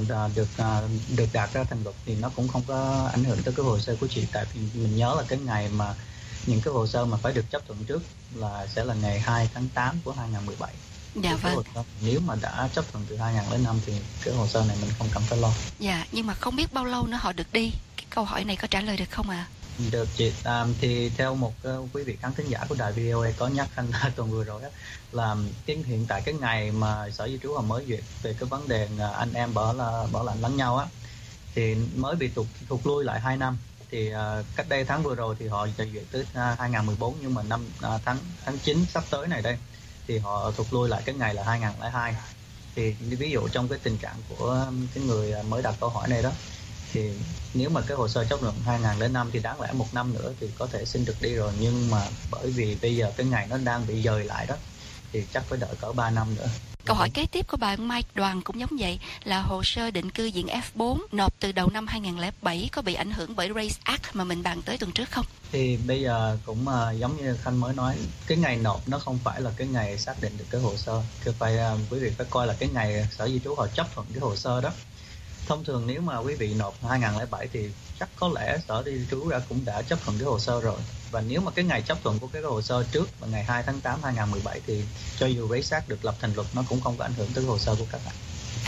Speaker 14: được đạt ra thành luật thì nó cũng không có ảnh hưởng tới cái hồ sơ của chị. Tại vì mình nhớ là cái ngày mà những cái hồ sơ mà phải được chấp thuận trước là sẽ là ngày 2 tháng 8 của 2017.
Speaker 13: Dạ vâng.
Speaker 14: Nếu mà đã chấp thuận từ 2005 thì cái hồ sơ này mình không cần phải lo.
Speaker 13: Dạ, nhưng mà không biết bao lâu nữa họ được đi. Cái câu hỏi này có trả lời được không ạ?
Speaker 14: Được chị. Thì theo một quý vị khán thính giả của đài VOA có nhắc Khanh tuần vừa rồi là hiện tại cái ngày mà Sở Di trú họ mới duyệt về cái vấn đề anh em bảo lãnh lẫn nhau thì mới bị thụt lui lại 2 năm. Thì cách đây tháng vừa rồi thì họ duyệt tới 2014, nhưng mà tháng 9 sắp tới này đây thì họ thụt lui lại cái ngày là 2002. Thì ví dụ trong cái tình trạng của cái người mới đặt câu hỏi này đó, thì nếu mà cái hồ sơ chấp thuận 2005 thì đáng lẽ 1 năm nữa thì có thể xin được đi rồi, nhưng mà bởi vì bây giờ cái ngày nó đang bị dời lại đó thì chắc phải đợi cỡ 3 năm nữa.
Speaker 13: Câu hỏi kế tiếp của bạn Mike Đoàn cũng giống vậy, là hồ sơ định cư diện F4 nộp từ đầu năm 2007 có bị ảnh hưởng bởi Race Act mà mình bàn tới tuần trước không?
Speaker 14: Thì bây giờ cũng giống như Khanh mới nói, cái ngày nộp nó không phải là cái ngày xác định được cái hồ sơ. Thì quý vị phải coi là cái ngày Sở Di trú họ chấp thuận cái hồ sơ đó. Thông thường nếu mà quý vị nộp 2007 thì chắc có lẽ Sở Di trú cũng đã chấp thuận cái hồ sơ rồi. Và nếu mà cái ngày chấp thuận của cái hồ sơ trước là ngày 2 tháng 8 2017 thì cho dù Race Act được lập thành luật nó cũng không có ảnh hưởng tới hồ sơ của các bạn.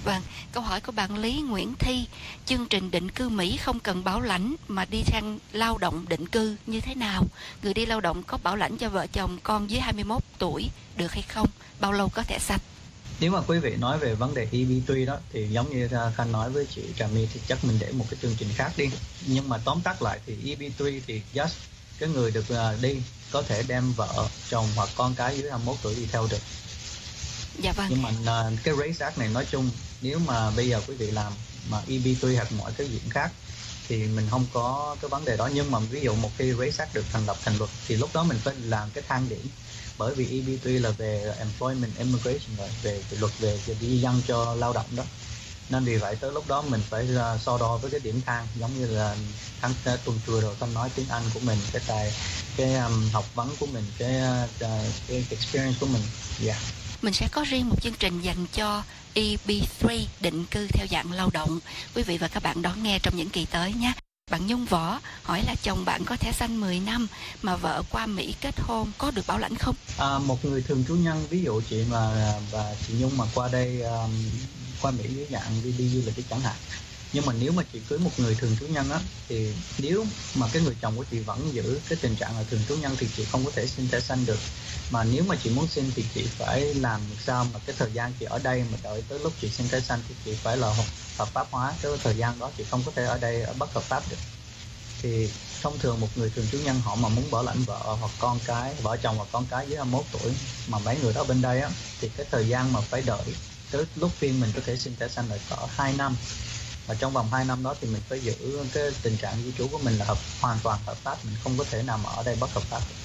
Speaker 13: Vâng, câu hỏi của bạn Lý Nguyễn Thi, chương trình định cư Mỹ không cần bảo lãnh mà đi sang lao động định cư như thế nào? Người đi lao động có bảo lãnh cho vợ chồng con dưới 21 tuổi được hay không? Bao lâu có thẻ xanh?
Speaker 14: Nếu mà quý vị nói về vấn đề EB3 đó thì giống như Khanh nói với chị Trà My thì chắc mình để một cái chương trình khác đi. Nhưng mà tóm tắt lại thì EB3 thì just cái người được đi có thể đem vợ, chồng hoặc con cái dưới 21 tuổi đi theo được.
Speaker 13: Dạ vâng.
Speaker 14: Nhưng mà cái Race Act này nói chung, nếu mà bây giờ quý vị làm mà EB3 hoặc mọi cái diện khác thì mình không có cái vấn đề đó. Nhưng mà ví dụ một khi Race Act được thành lập thành luật thì lúc đó mình phải làm cái thang điểm. Bởi vì EB3 là về employment immigration rồi, về luật về di dân cho lao động đó. Nên vì vậy tới lúc đó mình phải so đo với cái điểm thang, giống như là tháng tuần vừa rồi tôi nói tiếng Anh của mình, cái học vấn của mình, cái experience của mình. Yeah.
Speaker 13: Mình sẽ có riêng một chương trình dành cho EB3 định cư theo dạng lao động. Quý vị và các bạn đón nghe trong những kỳ tới nhé. Bạn Nhung Võ hỏi là chồng bạn có thẻ xanh 10 năm mà vợ qua Mỹ kết hôn có được bảo lãnh không?
Speaker 14: Một người thường trú nhân, ví dụ chị và chị Nhung mà qua đây qua Mỹ dưới dạng đi du lịch chẳng hạn. Nhưng mà nếu mà chị cưới một người thường trú nhân á thì nếu mà cái người chồng của chị vẫn giữ cái tình trạng là thường trú nhân thì chị không có thể xin thẻ xanh được. Mà nếu mà chị muốn xin thì chị phải làm sao mà cái thời gian chị ở đây mà đợi tới lúc chị xin thẻ xanh thì chị phải là hợp pháp hóa cái thời gian đó, chị không có thể ở đây ở bất hợp pháp được. Thì thông thường một người thường trú nhân họ mà muốn bảo lãnh vợ hoặc con cái, vợ chồng hoặc con cái dưới 21 tuổi mà mấy người đó bên đây á thì cái thời gian mà phải đợi tới lúc phiên mình có thể xin thẻ xanh là cỡ 2 năm. Và trong vòng 2 năm đó thì mình phải giữ cái tình trạng di trú của mình là hoàn toàn hợp pháp, mình không có thể nào mà ở đây bất hợp pháp được.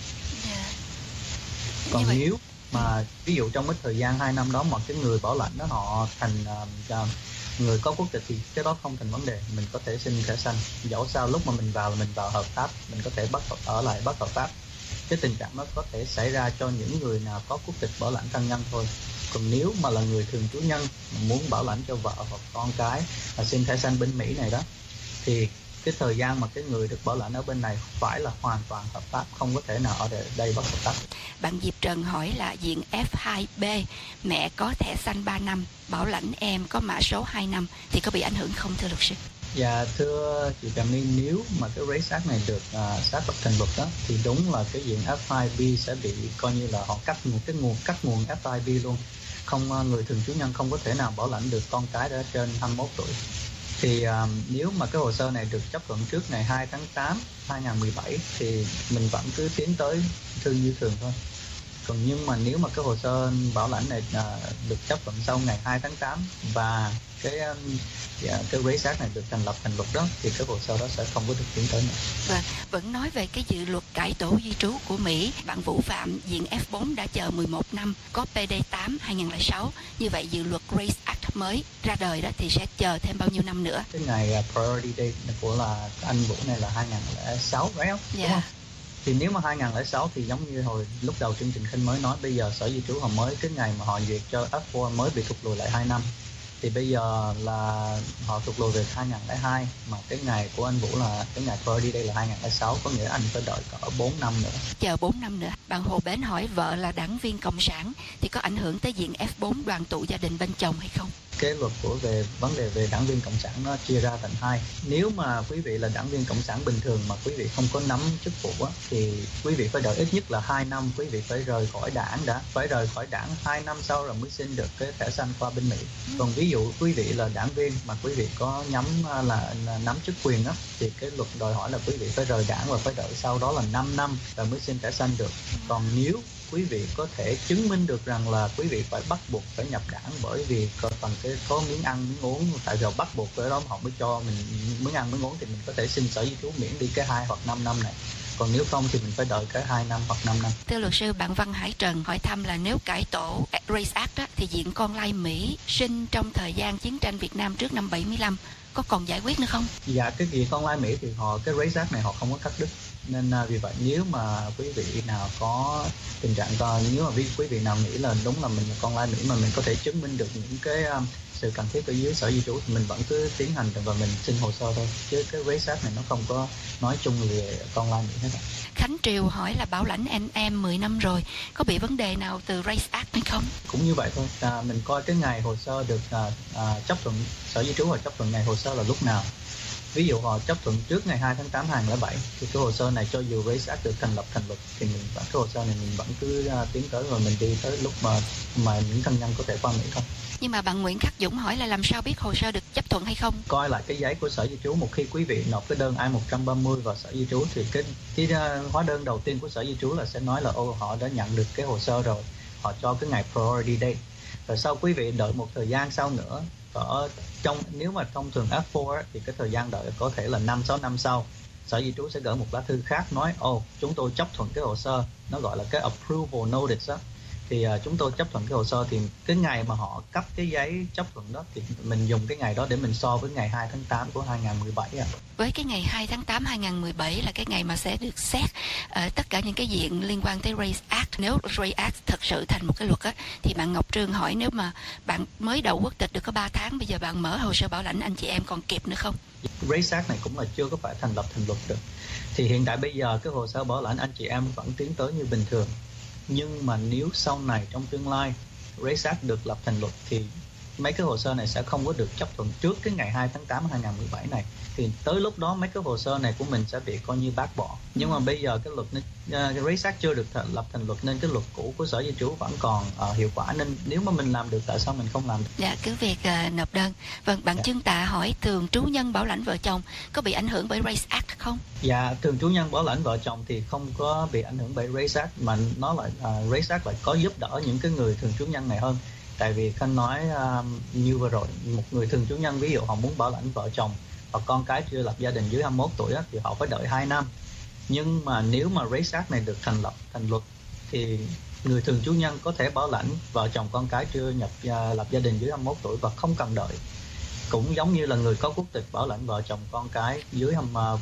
Speaker 14: Còn nếu mà ví dụ trong cái thời gian 2 năm đó mà cái người bảo lãnh đó họ thành người có quốc tịch thì cái đó không thành vấn đề, mình có thể xin thẻ xanh. Dẫu sao lúc mà mình vào hợp pháp, mình có thể ở lại bất hợp pháp. Cái tình trạng đó có thể xảy ra cho những người nào có quốc tịch bảo lãnh thân nhân thôi. Còn nếu mà là người thường trú nhân muốn bảo lãnh cho vợ hoặc con cái và xin thẻ xanh bên Mỹ này đó thì cái thời gian mà cái người được bảo lãnh ở bên này phải là hoàn toàn hợp pháp, không có thể nào ở đây bất hợp pháp.
Speaker 13: Bạn Diệp Trần hỏi là diện F2B, mẹ có thẻ xanh 3 năm, bảo lãnh em có mã số 2 năm thì có bị ảnh hưởng không thưa luật sư?
Speaker 14: Dạ thưa chị Trà My, nếu mà cái Race Act này được xác lập thành luật đó thì đúng là cái diện F2B sẽ bị coi như là họ cắt nguồn F2B luôn. Không, người thường trú nhân không có thể nào bảo lãnh được con cái đã trên 21 tuổi. Thì nếu mà cái hồ sơ này được chấp thuận trước ngày 2 tháng 8 2017 thì mình vẫn cứ tiến tới thư như thường thôi. Còn nhưng mà nếu mà cái hồ sơ bảo lãnh này được chấp thuận sau ngày 2 tháng 8 và cái Race Act này được thành lập thành luật đó thì cái hồ sơ đó sẽ không có được tiến tới nữa.
Speaker 13: Vâng, vẫn nói về cái dự luật cải tổ di trú của Mỹ, bạn Vũ Phạm diện F4 đã chờ 11 năm, có PD8 2006. Như vậy dự luật Race Act mới ra đời đó thì sẽ chờ thêm bao nhiêu năm nữa?
Speaker 14: Cái ngày priority date của là anh Vũ này là 2006 phải không?
Speaker 13: Dạ.
Speaker 14: Đúng không? Thì nếu mà 2006 thì giống như hồi lúc đầu chương trình Khanh mới nói, bây giờ Sở Di trú họ mới cái ngày mà họ duyệt cho F4 mới bị thụt lùi lại 2 năm. Thì bây giờ là họ thụt lùi về 2002 mà cái ngày của anh Vũ là cái ngày priority đây là 2006, có nghĩa anh phải đợi cỡ 4 năm nữa.
Speaker 13: Chờ 4 năm nữa. Bạn Hồ Bến hỏi vợ là đảng viên Cộng sản thì có ảnh hưởng tới diện F4 đoàn tụ gia đình bên chồng hay không?
Speaker 14: Cái luật của về vấn đề về đảng viên Cộng sản nó chia ra thành hai. Nếu mà quý vị là đảng viên Cộng sản bình thường mà quý vị không có nắm chức vụ á, thì quý vị phải đợi ít nhất là 2 năm, quý vị phải rời khỏi đảng phải rời khỏi đảng 2 năm sau rồi mới xin được cái thẻ xanh qua bên Mỹ. Còn ví dụ quý vị là đảng viên mà quý vị có nắm chức quyền á, thì cái luật đòi hỏi là quý vị phải rời đảng và phải đợi sau đó là 5 năm rồi mới xin thẻ xanh được. Còn nếu quý vị có thể chứng minh được rằng là quý vị phải bắt buộc phải nhập đảng bởi vì có miếng ăn miếng uống, tại giờ bắt buộc cái đó họ mới cho mình miếng ăn miếng uống thì mình có thể xin Sở Di trú miễn đi cái 2 hoặc 5 năm này. Còn nếu không thì mình phải đợi cái 2 năm hoặc 5 năm.
Speaker 13: Thưa luật sư, bạn Văn Hải Trần hỏi thăm là nếu cải tổ Race Act đó, thì diện con lai Mỹ sinh trong thời gian chiến tranh Việt Nam trước năm 75 có còn giải quyết nữa không?
Speaker 14: Dạ, cái diện con lai Mỹ thì cái Race Act này họ không có cắt đứt. Nên vì vậy nếu mà quý vị nào có tình trạng nếu mà quý vị nào nghĩ là đúng là mình là con lai Mỹ mà mình có thể chứng minh được những cái sự cần thiết ở dưới sở di trú thì mình vẫn cứ tiến hành và mình xin hồ sơ thôi, chứ cái race act này nó không có nói chung về con lai Mỹ hết.
Speaker 13: Khánh Triều hỏi là bảo lãnh NM 10 năm rồi, có bị vấn đề nào từ Race Act hay không?
Speaker 14: Cũng như vậy thôi, mình coi cái ngày hồ sơ được chấp thuận, sở di trú họ chấp thuận ngày hồ sơ là lúc nào. Ví dụ họ chấp thuận trước ngày 2 tháng 8 2007 thì cái hồ sơ này cho dù Race Act được thành luật thì mình vẫn cái hồ sơ này mình vẫn cứ tiến tới rồi mình đi tới lúc mà những thân nhân có thể qua Mỹ thôi.
Speaker 13: Nhưng mà bạn Nguyễn Khắc Dũng hỏi là làm sao biết hồ sơ được chấp thuận hay không?
Speaker 14: Coi lại cái giấy của sở di trú, một khi quý vị nộp cái đơn I-130 vào sở di trú thì cái hóa đơn đầu tiên của sở di trú là sẽ nói là họ đã nhận được cái hồ sơ rồi, họ cho cái ngày priority date. Rồi sau quý vị đợi một thời gian sau nữa, nếu mà thông thường F4 thì cái thời gian đợi có thể là 5-6 năm sau, sở di trú sẽ gửi một lá thư khác nói chúng tôi chấp thuận cái hồ sơ, nó gọi là cái approval notice đó. Thì chúng tôi chấp thuận cái hồ sơ thì cái ngày mà họ cấp cái giấy chấp thuận đó thì mình dùng cái ngày đó để mình so với ngày 2 tháng 8 của 2017
Speaker 13: Với cái ngày 2 tháng 8 2017 là cái ngày mà sẽ được xét tất cả những cái diện liên quan tới Race Act. Nếu Race Act thật sự thành một cái luật á, thì bạn Ngọc Trương hỏi nếu mà bạn mới đầu quốc tịch được có 3 tháng, bây giờ bạn mở hồ sơ bảo lãnh anh chị em còn kịp nữa không?
Speaker 14: Race Act này cũng là chưa có phải thành luật được. Thì hiện tại bây giờ cái hồ sơ bảo lãnh anh chị em vẫn tiến tới như bình thường. Nhưng mà nếu sau này trong tương lai Race Act được lập thành luật thì mấy cái hồ sơ này sẽ không có được chấp thuận trước cái ngày 2 tháng 8 2017 này. Thì tới lúc đó mấy cái hồ sơ này của mình sẽ bị coi như bác bỏ. Nhưng mà bây giờ cái luật cái Race Act chưa được lập thành luật nên cái luật cũ của sở di trú vẫn còn hiệu quả, nên nếu mà mình làm được tại sao mình không làm được?
Speaker 13: Dạ, cứ việc nộp đơn. Vâng, bạn Trương Tạ hỏi thường trú nhân bảo lãnh vợ chồng có bị ảnh hưởng bởi Race Act không?
Speaker 14: Dạ, thường trú nhân bảo lãnh vợ chồng thì không có bị ảnh hưởng bởi Race Act, mà nó lại Race Act lại có giúp đỡ những cái người thường trú nhân này hơn. Tại vì Khanh nói như vừa rồi, một người thường trú nhân ví dụ họ muốn bảo lãnh vợ chồng hoặc con cái chưa lập gia đình dưới 21 tuổi á, thì họ phải đợi 2 năm. Nhưng mà nếu mà Race Act này được thành luật thì người thường trú nhân có thể bảo lãnh vợ chồng con cái chưa lập gia đình dưới 21 tuổi và không cần đợi. Cũng giống như là người có quốc tịch bảo lãnh vợ chồng con cái dưới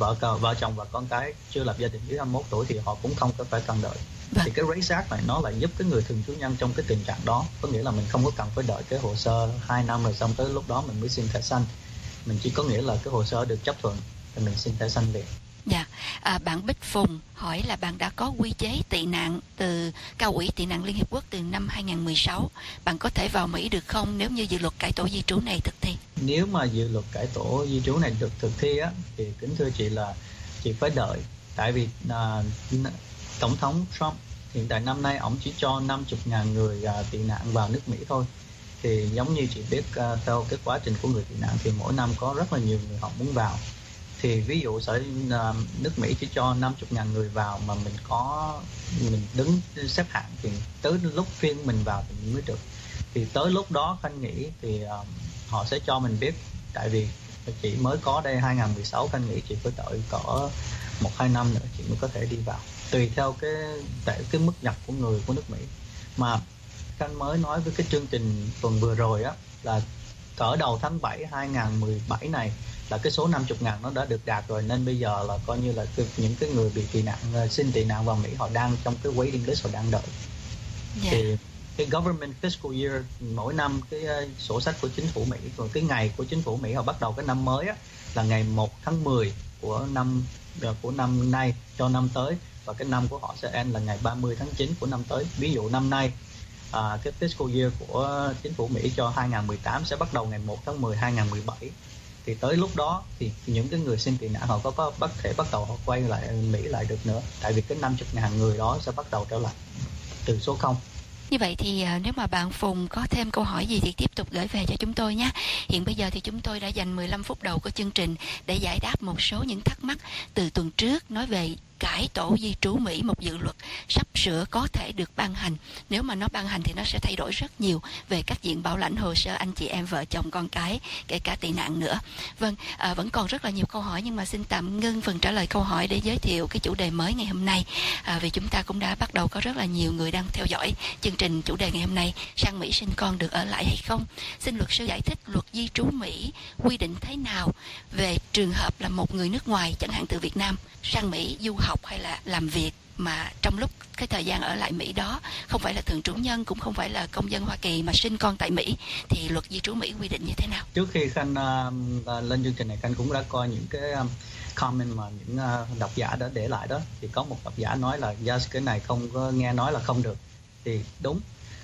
Speaker 14: vợ chồng và con cái chưa lập gia đình dưới 21 tuổi thì họ cũng không phải cần đợi. Thì cái Race Act này nó lại giúp cái người thường trú nhân trong cái tình trạng đó, có nghĩa là mình không có cần phải đợi cái hồ sơ 2 năm rồi xong tới lúc đó mình mới xin thẻ xanh. Mình chỉ có nghĩa là cái hồ sơ được chấp thuận thì mình xin thẻ xanh liền.
Speaker 13: Dạ, bạn Bích Phùng hỏi là bạn đã có quy chế tị nạn từ Cao ủy Tị nạn Liên Hiệp Quốc từ năm 2016. Bạn có thể vào Mỹ được không nếu như dự luật cải tổ di trú này thực thi?
Speaker 14: Nếu mà dự luật cải tổ di trú này được thực thi á, thì kính thưa chị là chị phải đợi. Tại vì Tổng thống Trump hiện tại năm nay ổng chỉ cho 50.000 người tị nạn vào nước Mỹ thôi. Thì giống như chị biết theo cái quá trình của người tị nạn thì mỗi năm có rất là nhiều người họ muốn vào. Thì ví dụ nước Mỹ chỉ cho 50.000 người vào mà mình đứng xếp hạng thì tới lúc phiên mình vào thì mình mới được. Thì tới lúc đó Khanh nghĩ thì họ sẽ cho mình biết. Tại vì chị mới có đây 2016, Khanh nghĩ chị phải đợi cỡ 1-2 năm nữa chị mới có thể đi vào. Tùy theo cái mức nhập của người của nước Mỹ. Mà Khanh mới nói với cái chương trình tuần vừa rồi á là cỡ đầu tháng 7 2017 này là cái số 50.000 nó đã được đạt rồi, nên bây giờ là coi như là những cái người bị tị nạn xin tị nạn vào Mỹ họ đang trong cái waiting list, họ đang đợi. Thì cái government fiscal year mỗi năm cái sổ sách của chính phủ Mỹ, rồi cái ngày của chính phủ Mỹ họ bắt đầu cái năm mới á là ngày 1 tháng 10 của năm nay cho năm tới, và cái năm của họ sẽ end là ngày 30 tháng 9 của năm tới. Ví dụ năm nay cái fiscal year của chính phủ Mỹ cho 2018 sẽ bắt đầu ngày 1 tháng 10 2017. Thì tới lúc đó thì những cái người xin tị nạn họ có thể bắt đầu họ quay lại Mỹ lại được nữa. Tại vì cái 50.000 người đó sẽ bắt đầu trở lại từ số 0.
Speaker 13: Như vậy thì nếu mà bạn Phùng có thêm câu hỏi gì thì tiếp tục gửi về cho chúng tôi nhé. Hiện bây giờ thì chúng tôi đã dành 15 phút đầu của chương trình để giải đáp một số những thắc mắc từ tuần trước nói về cải tổ di trú Mỹ, một dự luật sắp sửa có thể được ban hành. Nếu mà nó ban hành thì nó sẽ thay đổi rất nhiều về các diện bảo lãnh hồ sơ anh chị em, vợ chồng, con cái, kể cả tị nạn nữa. Vâng, vẫn còn rất là nhiều câu hỏi nhưng mà xin tạm ngưng phần trả lời câu hỏi để giới thiệu cái chủ đề mới ngày hôm nay. Vì chúng ta cũng đã bắt đầu có rất là nhiều người đang theo dõi chương trình. Chủ đề ngày hôm nay, sang Mỹ sinh con được ở lại hay không? Xin luật sư giải thích luật di trú Mỹ quy định thế nào về trường hợp là một người nước ngoài, chẳng hạn từ Việt Nam sang Mỹ du học học hay là làm việc mà trong lúc cái thời gian ở lại Mỹ đó không phải là thường trú nhân, cũng không phải là công dân Hoa Kỳ mà sinh con tại Mỹ, thì luật di trú Mỹ quy định như thế nào?
Speaker 14: Trước khi Khanh lên chương trình này, Khanh cũng đã coi những cái comment mà những độc giả đã để lại đó. Thì có một độc giả nói là yes, cái này không có nghe nói là không được. Thì đúng.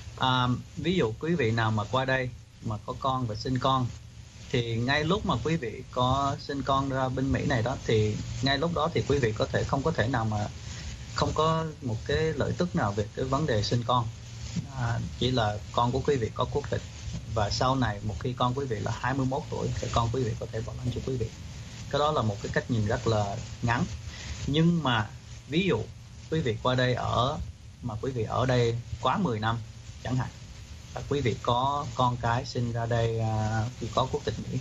Speaker 14: Ví dụ quý vị nào mà qua đây mà có con và sinh con, thì ngay lúc mà quý vị có sinh con ra bên Mỹ này đó, thì ngay lúc đó thì quý vị không có thể nào mà không có một cái lợi tức nào về cái vấn đề sinh con. Chỉ là con của quý vị có quốc tịch, và sau này một khi con quý vị là 21 tuổi thì con quý vị có thể bảo lãnh cho quý vị. Cái đó là một cái cách nhìn rất là ngắn. Nhưng mà ví dụ quý vị qua đây mà quý vị ở đây quá 10 năm chẳng hạn, và quý vị có con cái sinh ra đây thì có quốc tịch Mỹ,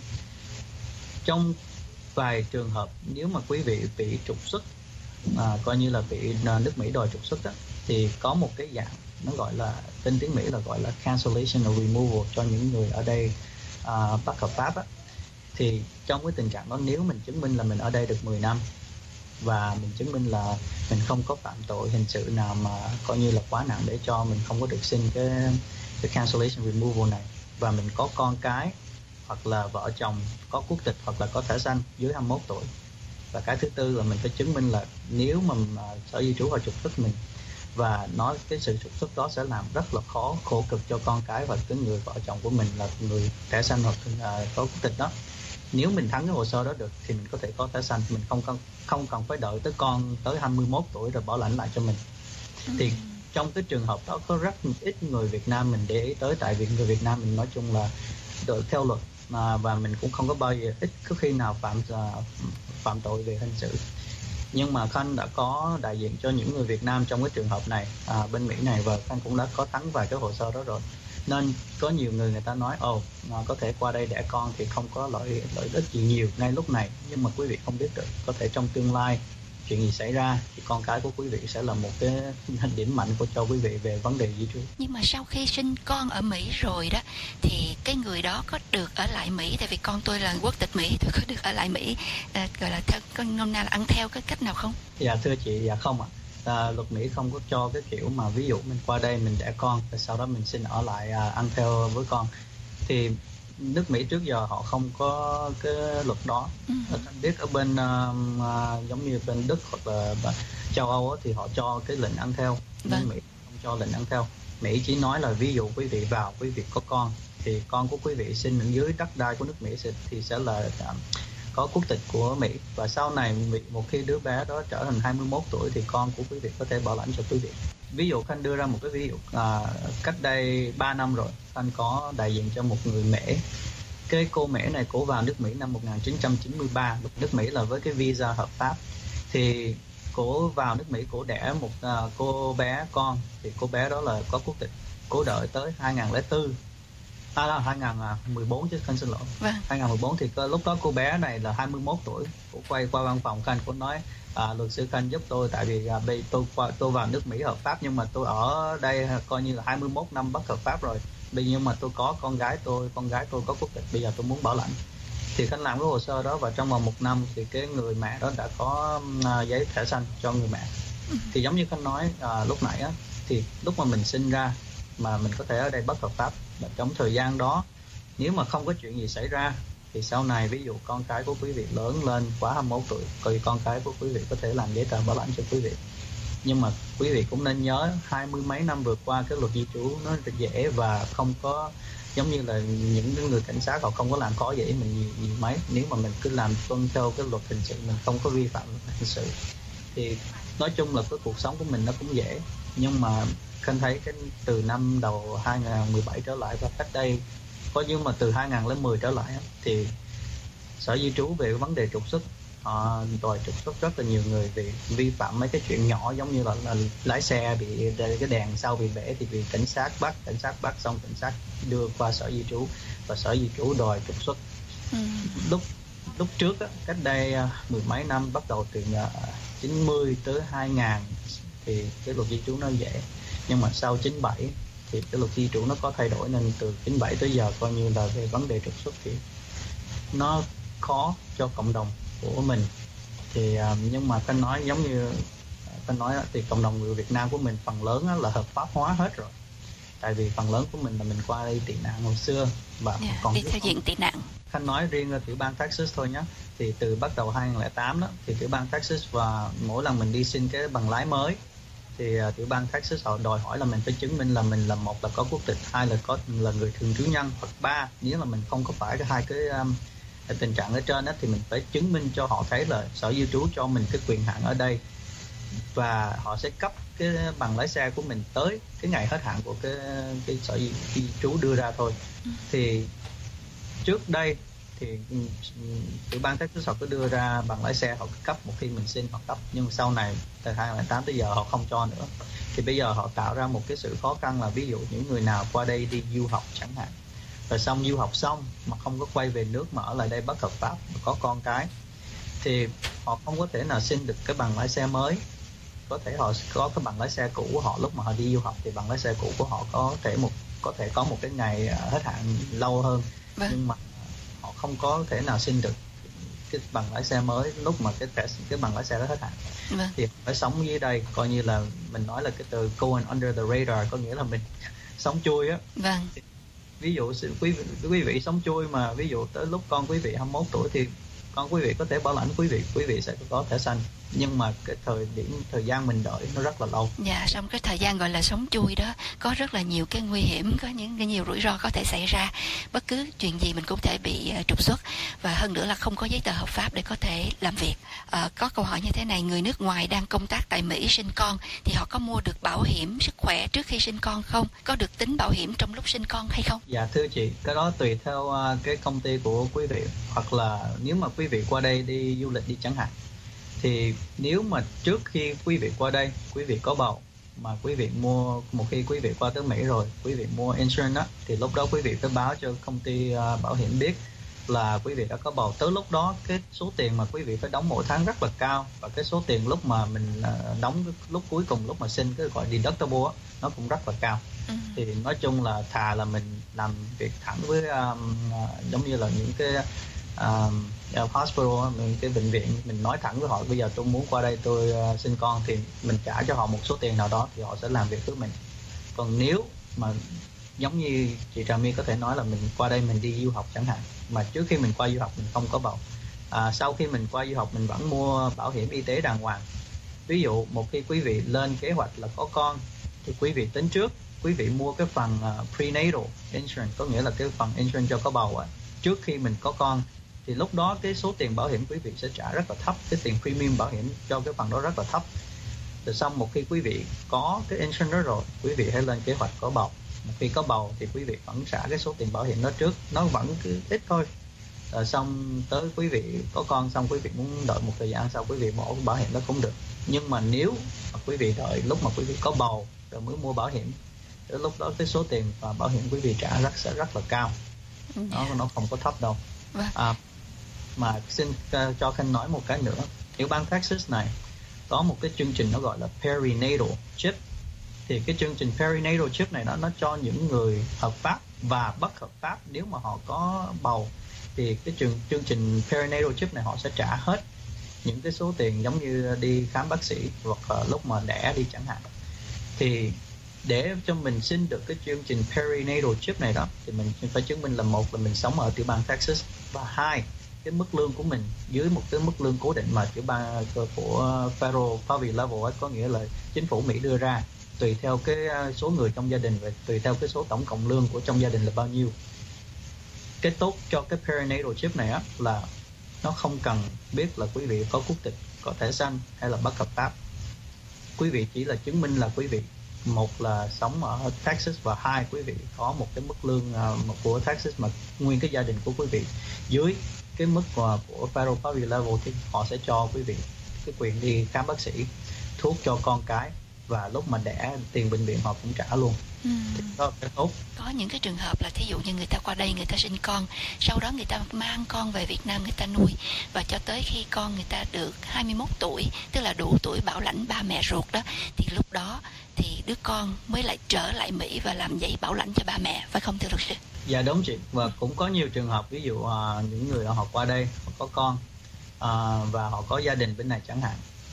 Speaker 14: trong vài trường hợp nếu mà quý vị bị trục xuất, coi như là bị nước Mỹ đòi trục xuất đó, thì có một cái dạng nó gọi là, tên tiếng Mỹ là gọi là cancellation or removal cho những người ở đây bất hợp pháp á. Thì trong cái tình trạng đó, nếu mình chứng minh là mình ở đây được 10 năm và mình chứng minh là mình không có phạm tội hình sự nào mà coi như là quá nặng để cho mình không có được xin cái cancellation removal này, và mình có con cái hoặc là vợ chồng có quốc tịch hoặc là có thẻ xanh dưới 21 tuổi. Và cái thứ tư là mình phải chứng minh là nếu mà sở di trú họ trục xuất mình, và cái sự trục xuất đó sẽ làm rất là khổ cực cho con cái và cái người vợ chồng của mình là người thẻ xanh hoặc có quốc tịch đó. Nếu mình thắng cái hồ sơ đó được thì mình có thể có thẻ xanh, mình không cần phải đợi tới con tới 21 tuổi rồi bảo lãnh lại cho mình. Thì trong cái trường hợp đó có rất ít người Việt Nam mình để ý tới, tại vì người Việt Nam mình nói chung là theo luật và mình cũng không có bao giờ ít có khi nào phạm tội về hình sự. Nhưng mà Khanh đã có đại diện cho những người Việt Nam trong cái trường hợp này bên Mỹ này, và Khanh cũng đã có thắng vài cái hồ sơ đó rồi. Nên có nhiều người ta nói có thể qua đây đẻ con thì không có lợi ích gì nhiều ngay lúc này, nhưng mà quý vị không biết được, có thể trong tương lai chuyện gì xảy ra thì con cái của quý vị sẽ là một cái điểm mạnh cho quý vị về vấn đề di trú.
Speaker 13: Nhưng mà sau khi sinh con ở Mỹ rồi đó, thì cái người đó có được ở lại Mỹ, tại vì con tôi là quốc tịch Mỹ, tôi có được ở lại Mỹ, gọi là theo con nôm na là ăn theo cái cách nào không?
Speaker 14: Dạ thưa chị, dạ không ạ. Luật Mỹ không có cho cái kiểu mà ví dụ mình qua đây mình đẻ con và sau đó mình xin ở lại ăn theo với con. Thì nước Mỹ trước giờ họ không có cái luật đó. Anh biết ở bên giống như bên Đức hoặc là châu Âu thì họ cho cái lệnh ăn theo. Bên Mỹ không cho lệnh ăn theo. Mỹ chỉ nói là ví dụ quý vị vào, quý vị có con thì con của quý vị sinh ở dưới đất đai của nước Mỹ thì sẽ là có quốc tịch của Mỹ, và sau này một khi đứa bé đó trở thành 21 tuổi thì con của quý vị có thể bảo lãnh cho quý vị. Ví dụ Khanh đưa ra một cái ví dụ cách đây 3 năm rồi, Khanh có đại diện cho một người Mễ. Cái cô Mễ này cổ vào nước Mỹ năm 1993, nước Mỹ là với cái visa hợp pháp. Thì cổ vào nước Mỹ, cổ đẻ một cô bé con, thì cô bé đó là có quốc tịch. Cổ đợi tới 2014 chứ, Khanh xin lỗi. 2014 thì lúc đó cô bé này là 21 tuổi. Cô quay qua văn phòng Khanh, cô nói luật sư Khanh giúp tôi, tại vì tôi vào nước Mỹ hợp pháp nhưng mà tôi ở đây coi như là 21 năm bất hợp pháp rồi. Nhưng mà tôi có con gái tôi có quốc tịch, bây giờ tôi muốn bảo lãnh. Thì Khanh làm cái hồ sơ đó và trong vòng 1 năm thì cái người mẹ đó đã có giấy thẻ xanh cho người mẹ. Thì giống như Khanh nói lúc nãy á, thì lúc mà mình sinh ra mà mình có thể ở đây bất hợp pháp, và trong thời gian đó nếu mà không có chuyện gì xảy ra thì sau này ví dụ con cái của quý vị lớn lên quá 21 tuổi thì con cái của quý vị có thể làm giấy tờ bảo lãnh cho quý vị. Nhưng mà quý vị cũng nên nhớ 20 mấy năm vừa qua cái luật di trú nó dễ và không có giống như là những người cảnh sát họ không có làm khó dễ mình nhiều mấy. Nếu mà mình cứ làm tuân theo cái luật hình sự, mình không có vi phạm luật hình sự thì nói chung là cái cuộc sống của mình nó cũng dễ. Nhưng mà Khanh thấy cái từ năm đầu 2017 trở lại và cách đây nhưng mà từ 2010 trở lại thì sở di trú về vấn đề trục xuất đòi trục xuất rất là nhiều người vì vi phạm mấy cái chuyện nhỏ, giống như là lái xe bị cái đèn sau bị bể thì bị cảnh sát bắt xong cảnh sát đưa qua sở di trú và sở di trú đòi trục xuất. Lúc trước cách đây mười mấy năm, bắt đầu từ 90 tới 2000 thì cái luật di trú nó dễ, nhưng mà sau 97 thì cái luật di trú nó có thay đổi, nên từ 97 tới giờ coi như là về vấn đề trục xuất thì nó khó cho cộng đồng của mình. Thì nhưng mà Khanh nói giống như phải nói thì cộng đồng người Việt Nam của mình phần lớn là hợp pháp hóa hết rồi. Tại vì phần lớn của mình là mình qua đây tị nạn hồi xưa và còn
Speaker 13: đi theo diện tị nạn.
Speaker 14: Khanh nói riêng ở tiểu bang Texas thôi nhé. Thì từ bắt đầu 2008 đó thì tiểu bang Texas và mỗi lần mình đi xin cái bằng lái mới thì tiểu bang Texas họ đòi hỏi là mình phải chứng minh là mình là một là có quốc tịch, hai là người thường trú nhân, hoặc ba nếu là mình không có phải hai cái tình trạng ở trên đó thì mình phải chứng minh cho họ thấy là sở di trú cho mình cái quyền hạn ở đây và họ sẽ cấp cái bằng lái xe của mình tới cái ngày hết hạn của cái sở di trú đưa ra thôi. Thì trước đây thì tiểu bang Texas họ cứ đưa ra bằng lái xe, họ cấp một khi mình xin họ cấp, nhưng sau này từ 2008 tới giờ họ không cho nữa. Thì bây giờ họ tạo ra một cái sự khó khăn là ví dụ những người nào qua đây đi du học chẳng hạn, rồi xong du học xong mà không có quay về nước mà ở lại đây bất hợp pháp, có con cái thì họ không có thể nào xin được cái bằng lái xe mới. Có thể họ có cái bằng lái xe cũ của họ lúc mà họ đi du học thì bằng lái xe cũ của họ có thể có một cái ngày hết hạn lâu hơn, nhưng mà họ không có thể nào xin được cái bằng lái xe mới lúc mà cái bằng lái xe đó hết hạn. Thì phải sống dưới đây, coi như là mình nói là cái từ going under the radar, có nghĩa là mình sống chui á. Ví dụ quý vị sống chui mà ví dụ tới lúc con quý vị 21 tuổi thì con quý vị có thể bảo lãnh quý vị sẽ có thẻ xanh, nhưng mà cái thời gian mình đợi nó rất là lâu.
Speaker 13: Dạ, trong cái thời gian gọi là sống chui đó có rất là nhiều cái nguy hiểm, có những cái nhiều rủi ro có thể xảy ra, bất cứ chuyện gì mình cũng thể bị trục xuất, và hơn nữa là không có giấy tờ hợp pháp để có thể làm việc. Có câu hỏi như thế này, người nước ngoài đang công tác tại Mỹ sinh con thì họ có mua được bảo hiểm sức khỏe trước khi sinh con không? Có được tính bảo hiểm trong lúc sinh con hay không?
Speaker 14: Dạ thưa chị, cái đó tùy theo cái công ty của quý vị, hoặc là nếu mà quý vị qua đây đi du lịch đi chẳng hạn, thì nếu mà trước khi quý vị qua đây quý vị có bầu mà quý vị mua, một khi quý vị qua tới Mỹ rồi quý vị mua insurance á, thì lúc đó quý vị phải báo cho công ty bảo hiểm biết là quý vị đã có bầu. Tới lúc đó cái số tiền mà quý vị phải đóng mỗi tháng rất là cao, và cái số tiền lúc mà mình đóng lúc cuối cùng lúc mà sinh cái gọi deductible á, nó cũng rất là cao. Thì nói chung là thà là mình làm việc thẳng với giống như là những cái hospital, cái bệnh viện, mình nói thẳng với họ bây giờ tôi muốn qua đây tôi sinh con, thì mình trả cho họ một số tiền nào đó thì họ sẽ làm việc với mình. Còn nếu mà giống như chị Trà My có thể nói là mình qua đây mình đi du học chẳng hạn, mà trước khi mình qua du học mình không có bầu, sau khi mình qua du học mình vẫn mua bảo hiểm y tế đàng hoàng. Ví dụ một khi quý vị lên kế hoạch là có con thì quý vị tính trước, quý vị mua cái phần prenatal insurance, có nghĩa là cái phần insurance cho có bầu trước khi mình có con, thì lúc đó cái số tiền bảo hiểm quý vị sẽ trả rất là thấp, cái tiền premium bảo hiểm cho cái phần đó rất là thấp. Rồi xong một khi quý vị có cái insurance đó rồi, quý vị hãy lên kế hoạch có bầu. Một khi có bầu thì quý vị vẫn trả cái số tiền bảo hiểm đó trước, nó vẫn cứ ít thôi. Rồi xong tới quý vị có con xong quý vị muốn đợi một thời gian sau quý vị bỏ cái bảo hiểm đó cũng được. Nhưng mà nếu mà quý vị đợi lúc mà quý vị có bầu rồi mới mua bảo hiểm, tới lúc đó cái số tiền và bảo hiểm quý vị trả sẽ rất là cao. Nó không có thấp đâu. Mà xin cho Khanh nói một cái nữa, tiểu bang Texas này có một cái chương trình nó gọi là perinatal chip. Thì cái chương trình perinatal chip này nó cho những người hợp pháp và bất hợp pháp, nếu mà họ có bầu thì cái chương trình perinatal chip này họ sẽ trả hết những cái số tiền giống như đi khám bác sĩ hoặc lúc mà đẻ đi chẳng hạn. Thì để cho mình xin được cái chương trình perinatal chip này đó thì mình phải chứng minh là một là mình sống ở tiểu bang Texas, và hai cái mức lương của mình dưới một cái mức lương cố định mà tiểu bang của federal poverty level ấy, có nghĩa là chính phủ Mỹ đưa ra tùy theo cái số người trong gia đình và tùy theo cái số tổng cộng lương của trong gia đình là bao nhiêu. Cái tốt cho cái perinatal chip này á là nó không cần biết là quý vị có quốc tịch, có thẻ xanh hay là bất hợp pháp. Quý vị chỉ là chứng minh là quý vị một là sống ở Texas, và hai quý vị có một cái mức lương của Texas mà nguyên cái gia đình của quý vị dưới cái mức của federal poverty level, thì họ sẽ cho quý vị cái quyền đi khám bác sĩ, thuốc cho con cái, và lúc mà đẻ tiền bệnh viện họ cũng trả luôn. Đó là tốt.
Speaker 13: Có những cái trường hợp là thí dụ như người ta qua đây người ta sinh con, sau đó người ta mang con về Việt Nam người ta nuôi, và cho tới khi con người ta được 21 tuổi, tức là đủ tuổi bảo lãnh ba mẹ ruột đó, thì lúc đó thì đứa con mới lại trở lại Mỹ và làm giấy bảo lãnh cho ba mẹ, phải không thưa luật sư?
Speaker 14: Dạ đúng chị. Và cũng có nhiều trường hợp, ví dụ những người họ qua đây họ có con và họ có gia đình bên này chẳng hạn,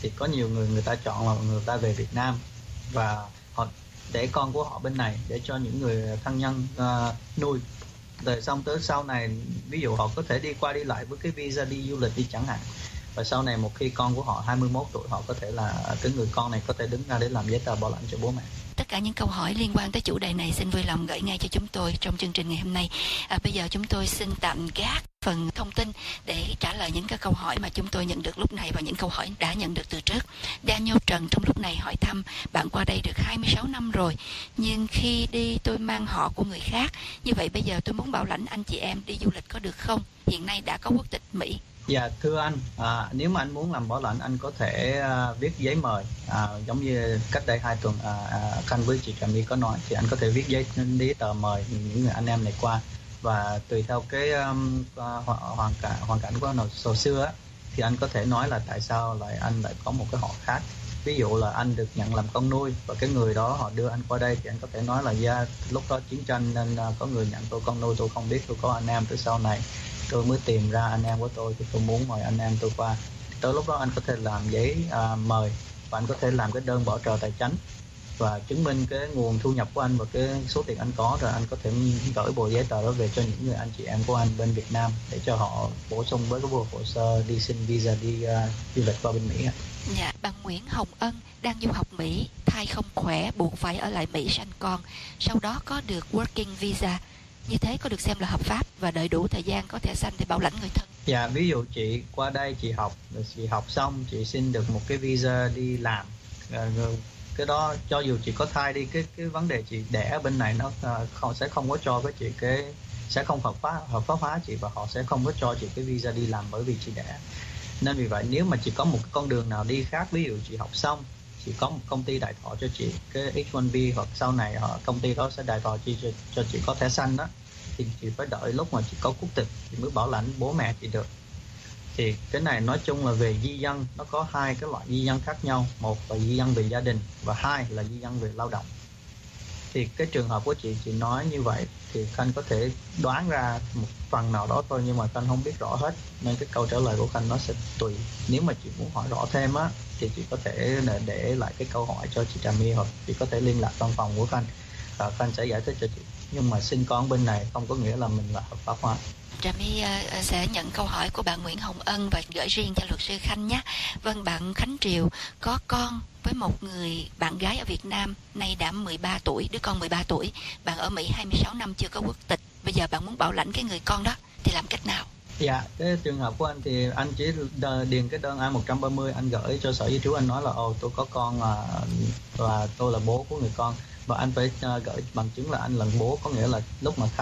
Speaker 14: thì có nhiều người ta chọn là người ta về Việt Nam và họ để con của họ bên này để cho những người thân nhân nuôi. Rồi xong tới sau này ví dụ họ có thể đi qua đi lại với cái visa đi du lịch đi chẳng hạn. Và sau này một khi con của họ 21 tuổi họ có thể là cái người con này có thể đứng ra để làm giấy tờ bảo lãnh cho bố mẹ.
Speaker 13: Tất cả những câu hỏi liên quan tới chủ đề này xin vui lòng gửi ngay cho chúng tôi trong chương trình ngày hôm nay. Bây giờ chúng tôi xin tạm gác phần thông tin để trả lời những cái câu hỏi mà chúng tôi nhận được lúc này và những câu hỏi đã nhận được từ trước. Daniel Trần trong lúc này hỏi thăm: bạn qua đây được 26 năm rồi, nhưng khi đi tôi mang họ của người khác. Như vậy bây giờ tôi muốn bảo lãnh anh chị em đi du lịch có được không? Hiện nay đã có quốc tịch Mỹ.
Speaker 14: Dạ thưa anh, nếu mà anh muốn làm bảo lãnh anh có thể viết giấy mời, giống như cách đây 2 tuần Khanh với chị Trà My có nói, thì anh có thể viết giấy tờ mời những người anh em này qua, và tùy theo cái hoàn cảnh của anh hồi xưa á, thì anh có thể nói là tại sao lại anh lại có một cái họ khác. Ví dụ là anh được nhận làm con nuôi và cái người đó họ đưa anh qua đây thì anh có thể nói là lúc đó chiến tranh nên có người nhận tôi con nuôi, tôi không biết tôi có anh em, tới sau này tôi mới tìm ra anh em của tôi thì tôi muốn mời anh em tôi qua. Tới lúc đó anh có thể làm giấy mời và anh có thể làm cái đơn bảo trợ tài chính và chứng minh cái nguồn thu nhập của anh và cái số tiền anh có, rồi anh có thể gửi bộ giấy tờ đó về cho những người anh chị em của anh bên Việt Nam để cho họ bổ sung với cái bộ hồ sơ đi xin visa đi du lịch qua bên Mỹ.
Speaker 13: Dạ, bạn Nguyễn Hồng Ân đang du học Mỹ, thai không khỏe buộc phải ở lại Mỹ sanh con, sau đó có được working visa. Như thế có được xem là hợp pháp và đợi đủ thời gian có thể sanh thì bảo lãnh người thân?
Speaker 14: Dạ, ví dụ chị qua đây chị học xong chị xin được một cái visa đi làm, cái đó cho dù chị có thai đi, cái vấn đề chị đẻ ở bên này nó sẽ không có cho với chị sẽ không hợp pháp hóa chị, và họ sẽ không có cho chị cái visa đi làm bởi vì chị đẻ. Nên vì vậy nếu mà chị có một con đường nào đi khác, ví dụ chị học xong chị có một công ty đại thọ cho chị cái H1B, hoặc sau này công ty đó sẽ đại thọ cho chị có thẻ xanh đó, thì chị phải đợi lúc mà chị có quốc tịch thì mới bảo lãnh bố mẹ chị được. Thì cái này nói chung là về di dân nó có 2 cái loại di dân khác nhau, một là di dân về gia đình và 2 là di dân về lao động. Thì cái trường hợp của chị nói như vậy thì Khanh có thể đoán ra một phần nào đó thôi, nhưng mà Khanh không biết rõ hết nên cái câu trả lời của Khanh nó sẽ tùy. Nếu mà chị muốn hỏi rõ thêm á thì chị có thể để lại cái câu hỏi cho chị Trà My, hoặc chị có thể liên lạc văn phòng của Khanh, Khanh sẽ giải thích cho chị. Nhưng mà sinh con bên này không có nghĩa là mình là hợp pháp hóa.
Speaker 13: Trà My sẽ nhận câu hỏi của bạn Nguyễn Hồng Ân và gửi riêng cho luật sư Khanh nhé. Vâng, bạn Khánh Triều có con với một người bạn gái ở Việt Nam, nay đã 13 tuổi, đứa con 13 tuổi. Bạn ở Mỹ 26 năm chưa có quốc tịch. Bây giờ bạn muốn bảo lãnh cái người con đó thì làm cách nào?
Speaker 14: Dạ, cái trường hợp của anh thì anh chỉ điền cái đơn I-130, anh gửi cho Sở Di trú, anh nói là tôi có con và tôi là bố của người con. Và anh phải gửi bằng chứng là anh là bố, có nghĩa là lúc mà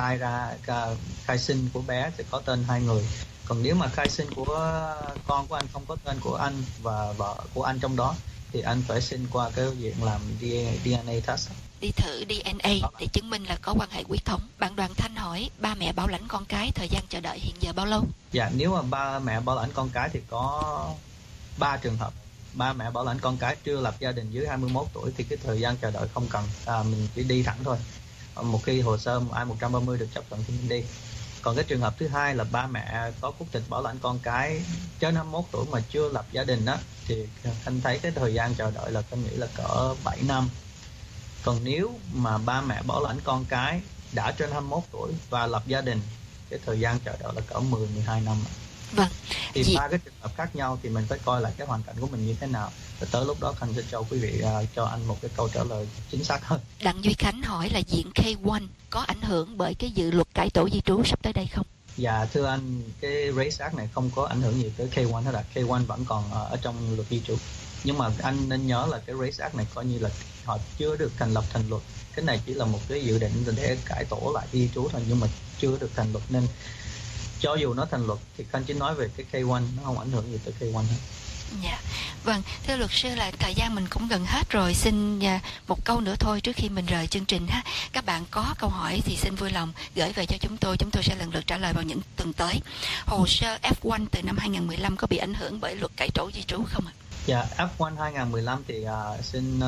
Speaker 14: khai sinh của bé sẽ có tên 2 người. Còn nếu mà khai sinh của con của anh không có tên của anh và vợ của anh trong đó thì anh phải xin qua cái viện làm DNA test,
Speaker 13: đi thử DNA để chứng minh là có quan hệ huyết thống. Bạn Đoàn Thanh hỏi ba mẹ bảo lãnh con cái thời gian chờ đợi hiện giờ bao lâu?
Speaker 14: Dạ, nếu mà ba mẹ bảo lãnh con cái thì có 3 trường hợp. Ba mẹ bảo lãnh con cái chưa lập gia đình dưới 21 tuổi thì cái thời gian chờ đợi không cần, mình chỉ đi thẳng thôi. Một khi hồ sơ I-130 được chấp thuận thì mình đi. Còn cái trường hợp thứ hai là ba mẹ có quốc tịch bảo lãnh con cái trên 21 tuổi mà chưa lập gia đình á, thì anh thấy cái thời gian chờ đợi là anh nghĩ là cỡ 7 năm. Còn nếu mà ba mẹ bảo lãnh con cái đã trên 21 tuổi và lập gia đình, cái thời gian chờ đợi là cỡ 10-12 năm.
Speaker 13: Vâng.
Speaker 14: Thì 3 cái trường hợp khác nhau thì mình phải coi lại cái hoàn cảnh của mình như thế nào. Và tới lúc đó Khanh sẽ cho quý vị cho anh một cái câu trả lời chính xác hơn.
Speaker 13: Đặng Duy Khánh hỏi là diện K1 có ảnh hưởng bởi cái dự luật cải tổ di trú sắp tới đây không?
Speaker 14: Dạ thưa anh, cái Race Act này không có ảnh hưởng gì tới K1 hết ạ. K1 vẫn còn ở trong luật di trú. Nhưng mà anh nên nhớ là cái Race Act này coi như là họ chưa được thành lập thành luật. Cái này chỉ là một cái dự định để cải tổ lại di trú thôi, nhưng mà chưa được thành luật, nên cho dù nó thành luật thì Khanh chỉ nói về cái K1, nó không ảnh hưởng gì tới K1 hết.
Speaker 13: Dạ, vâng, thưa luật sư là thời gian mình cũng gần hết rồi, xin một câu nữa thôi trước khi mình rời chương trình ha. Các bạn có câu hỏi thì xin vui lòng gửi về cho chúng tôi sẽ lần lượt trả lời vào những tuần tới. Hồ sơ F1 từ năm 2015 có bị ảnh hưởng bởi luật cải tổ di trú không ạ?
Speaker 14: Dạ, F1 2015 thì xin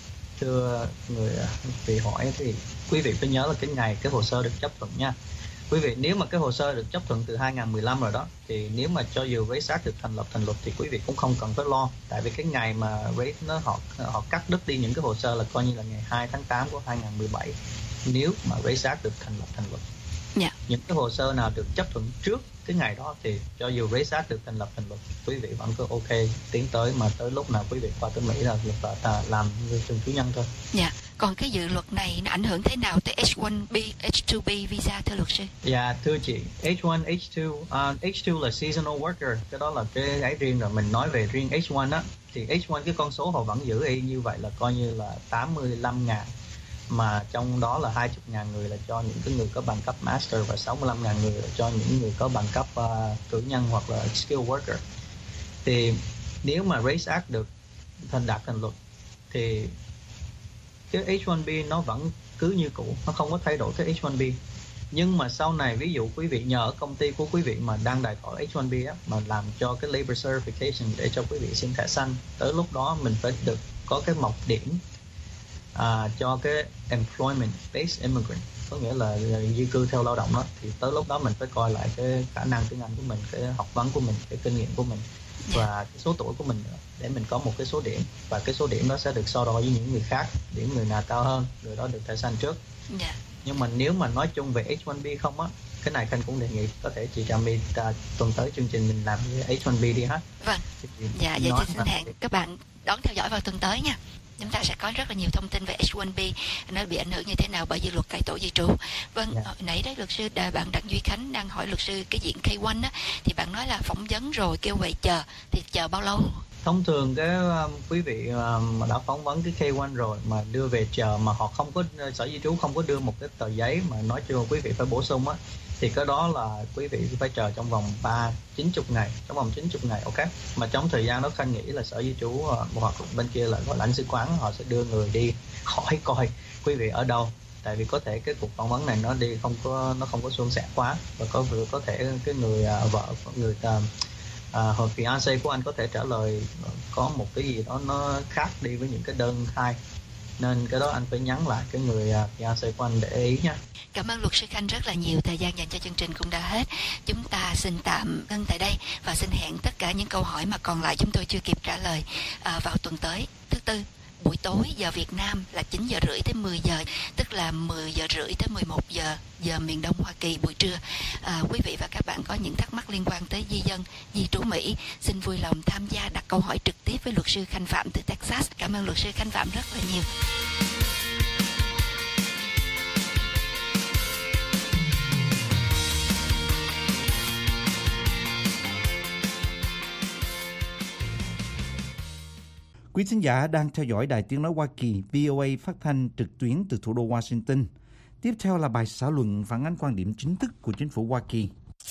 Speaker 14: thưa người vị hỏi thì quý vị phải nhớ là cái ngày cái hồ sơ được chấp thuận nha. Quý vị, nếu mà cái hồ sơ được chấp thuận từ 2015 rồi đó, thì nếu mà cho dù Race Act được thành luật thì quý vị cũng không cần phải lo. Tại vì cái ngày mà Race họ cắt đứt đi những cái hồ sơ là coi như là ngày 2 tháng 8 của 2017. Nếu mà Race Act được thành luật.
Speaker 13: Yeah.
Speaker 14: Những cái hồ sơ nào được chấp thuận trước cái ngày đó thì cho dù Race Act được thành luật, quý vị vẫn cứ ok tiến tới, mà tới lúc nào quý vị qua tới Mỹ là làm người thường trú nhân thôi.
Speaker 13: Dạ. Còn cái dự luật này nó ảnh hưởng thế nào tới H1B, H2B visa thưa luật sư?
Speaker 14: Dạ thưa chị, H1, H2, H2 là seasonal worker, cái đó là cái ấy riêng rồi. Mình nói về riêng H1 á, thì H1 cái con số họ vẫn giữ y như vậy, là coi như là 85.000, mà trong đó là 20.000 người là cho những cái người có bằng cấp master và 65.000 người là cho những người có bằng cấp cử nhân hoặc là skill worker. Thì nếu mà Race Act được đạt thành luật thì cái H1B nó vẫn cứ như cũ, nó không có thay đổi cái H1B. Nhưng mà sau này ví dụ quý vị nhờ công ty của quý vị mà đang đài thọ H1B á, mà làm cho cái labor certification để cho quý vị xin thẻ xanh, tới lúc đó mình phải được có cái mộc điểm cho cái employment based immigrant, có nghĩa là di cư theo lao động đó. Thì tới lúc đó mình phải coi lại cái khả năng tiếng Anh của mình, cái học vấn của mình, cái kinh nghiệm của mình và cái số tuổi của mình nữa, để mình có một cái số điểm, và cái số điểm đó sẽ được so đo với những người khác. Điểm người nào cao hơn, người đó được thẻ xanh trước. Nhưng mà nếu mà nói chung về H1B không á, cái này Khanh cũng đề nghị có thể chị Trà My tuần tới chương trình mình làm với H1B đi ha.
Speaker 13: Vâng. Dạ, vậy thì xin hẹn các bạn đón theo dõi vào tuần tới nha. Chúng ta sẽ có rất là nhiều thông tin về H1B, nó bị ảnh hưởng như thế nào bởi dự luật cải tổ di trú. Vâng, hồi nãy đấy luật sư bạn Đặng Duy Khánh đang hỏi luật sư cái diện K1 á, thì bạn nói là phỏng vấn rồi kêu về chờ, thì chờ bao lâu?
Speaker 14: Thông thường cái quý vị mà đã phỏng vấn cái K1 rồi mà đưa về chờ mà họ không có, sở di trú không có đưa một cái tờ giấy mà nói cho quý vị phải bổ sung á, thì cái đó là quý vị phải chờ trong vòng 90 ngày, ok. Mà trong thời gian đó Khanh nghĩ là sở di trú hoặc bên kia là gọi lãnh sứ quán, họ sẽ đưa người đi khỏi coi quý vị ở đâu. Tại vì có thể cái cuộc phỏng vấn này nó không có suôn sẻ quá, và có thể cái người vợ, người hoặc fiancé của anh có thể trả lời có một cái gì đó nó khác đi với những cái đơn khai, nên cái đó anh phải nhắn lại cái người fiancé của anh để ý nha.
Speaker 13: Cảm ơn luật sư Khanh rất là nhiều, thời gian dành cho chương trình cũng đã hết. Chúng ta xin tạm ngưng tại đây và xin hẹn tất cả những câu hỏi mà còn lại chúng tôi chưa kịp trả lời vào tuần tới, thứ Tư buổi tối giờ Việt Nam là 9 giờ rưỡi tới 10 giờ, tức là 10 giờ rưỡi tới 11 giờ giờ miền Đông Hoa Kỳ buổi trưa. Quý vị và các bạn có những thắc mắc liên quan tới di dân, di trú Mỹ, xin vui lòng tham gia đặt câu hỏi trực tiếp với luật sư Khanh Phạm từ Texas. Cảm ơn luật sư Khanh Phạm rất là nhiều.
Speaker 3: Quý thính giả đang theo dõi Đài Tiếng Nói Hoa Kỳ VOA phát thanh trực tuyến từ thủ đô Washington. Tiếp theo là bài xã luận phản ánh quan điểm chính thức của chính phủ Hoa Kỳ.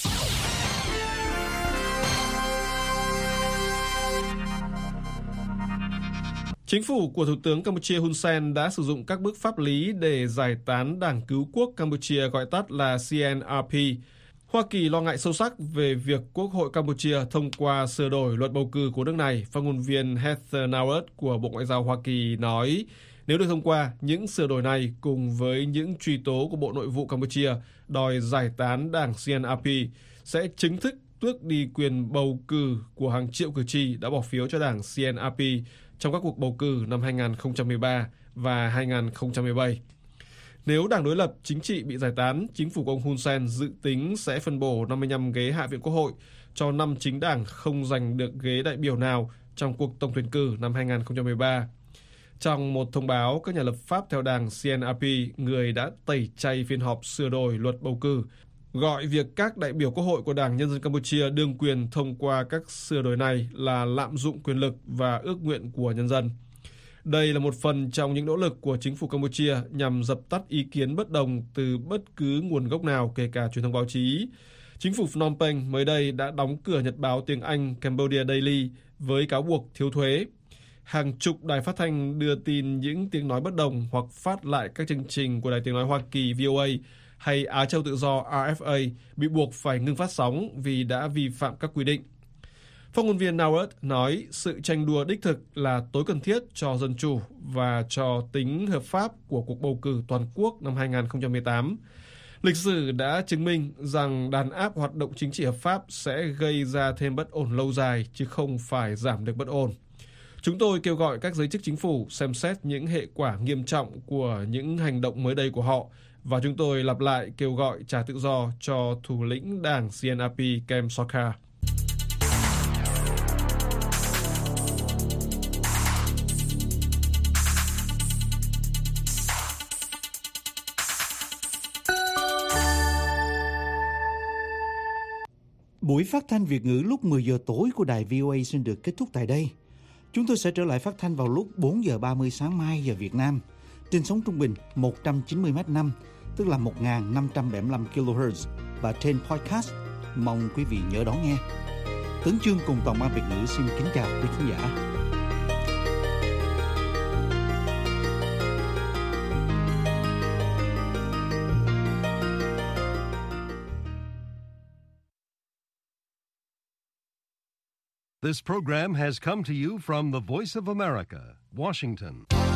Speaker 5: Chính phủ của Thủ tướng Campuchia Hun Sen đã sử dụng các bước pháp lý để giải tán Đảng Cứu quốc Campuchia, gọi tắt là CNRP. Hoa Kỳ lo ngại sâu sắc về việc Quốc hội Campuchia thông qua sửa đổi luật bầu cử của nước này. Phát ngôn viên Heather Nauert của Bộ Ngoại giao Hoa Kỳ nói, nếu được thông qua, những sửa đổi này cùng với những truy tố của Bộ Nội vụ Campuchia đòi giải tán Đảng CNRP sẽ chính thức tước đi quyền bầu cử của hàng triệu cử tri đã bỏ phiếu cho Đảng CNRP trong các cuộc bầu cử năm 2013 và 2017. Nếu đảng đối lập chính trị bị giải tán, chính phủ của ông Hun Sen dự tính sẽ phân bổ 55 ghế Hạ viện Quốc hội cho 5 chính đảng không giành được ghế đại biểu nào trong cuộc tổng tuyển cử năm 2013. Trong một thông báo, các nhà lập pháp theo đảng CNRP, người đã tẩy chay phiên họp sửa đổi luật bầu cử, gọi việc các đại biểu Quốc hội của Đảng Nhân dân Campuchia đương quyền thông qua các sửa đổi này là lạm dụng quyền lực và ước nguyện của nhân dân. Đây là một phần trong những nỗ lực của chính phủ Campuchia nhằm dập tắt ý kiến bất đồng từ bất cứ nguồn gốc nào, kể cả truyền thông báo chí. Chính phủ Phnom Penh mới đây đã đóng cửa nhật báo tiếng Anh Cambodia Daily với cáo buộc thiếu thuế. Hàng chục đài phát thanh đưa tin những tiếng nói bất đồng hoặc phát lại các chương trình của Đài Tiếng Nói Hoa Kỳ VOA hay Á Châu Tự Do RFA bị buộc phải ngưng phát sóng vì đã vi phạm các quy định. Phát ngôn viên Nauert nói sự tranh đua đích thực là tối cần thiết cho dân chủ và cho tính hợp pháp của cuộc bầu cử toàn quốc năm 2018. Lịch sử đã chứng minh rằng đàn áp hoạt động chính trị hợp pháp sẽ gây ra thêm bất ổn lâu dài, chứ không phải giảm được bất ổn. Chúng tôi kêu gọi các giới chức chính phủ xem xét những hệ quả nghiêm trọng của những hành động mới đây của họ, và chúng tôi lặp lại kêu gọi trả tự do cho thủ lĩnh đảng CNRP Kem Sokha.
Speaker 3: Buổi phát thanh Việt ngữ lúc 10 giờ tối của đài VOA xin được kết thúc tại đây. Chúng tôi sẽ trở lại phát thanh vào lúc 4 giờ 30 sáng mai giờ Việt Nam trên sóng trung bình 190 m5, tức là 1.575 kHz, và trên podcast. Mong quý vị nhớ đón nghe. Tấn Chương cùng toàn ban Việt ngữ xin kính chào quý khán giả.
Speaker 1: This program has come to you from the Voice of America, Washington.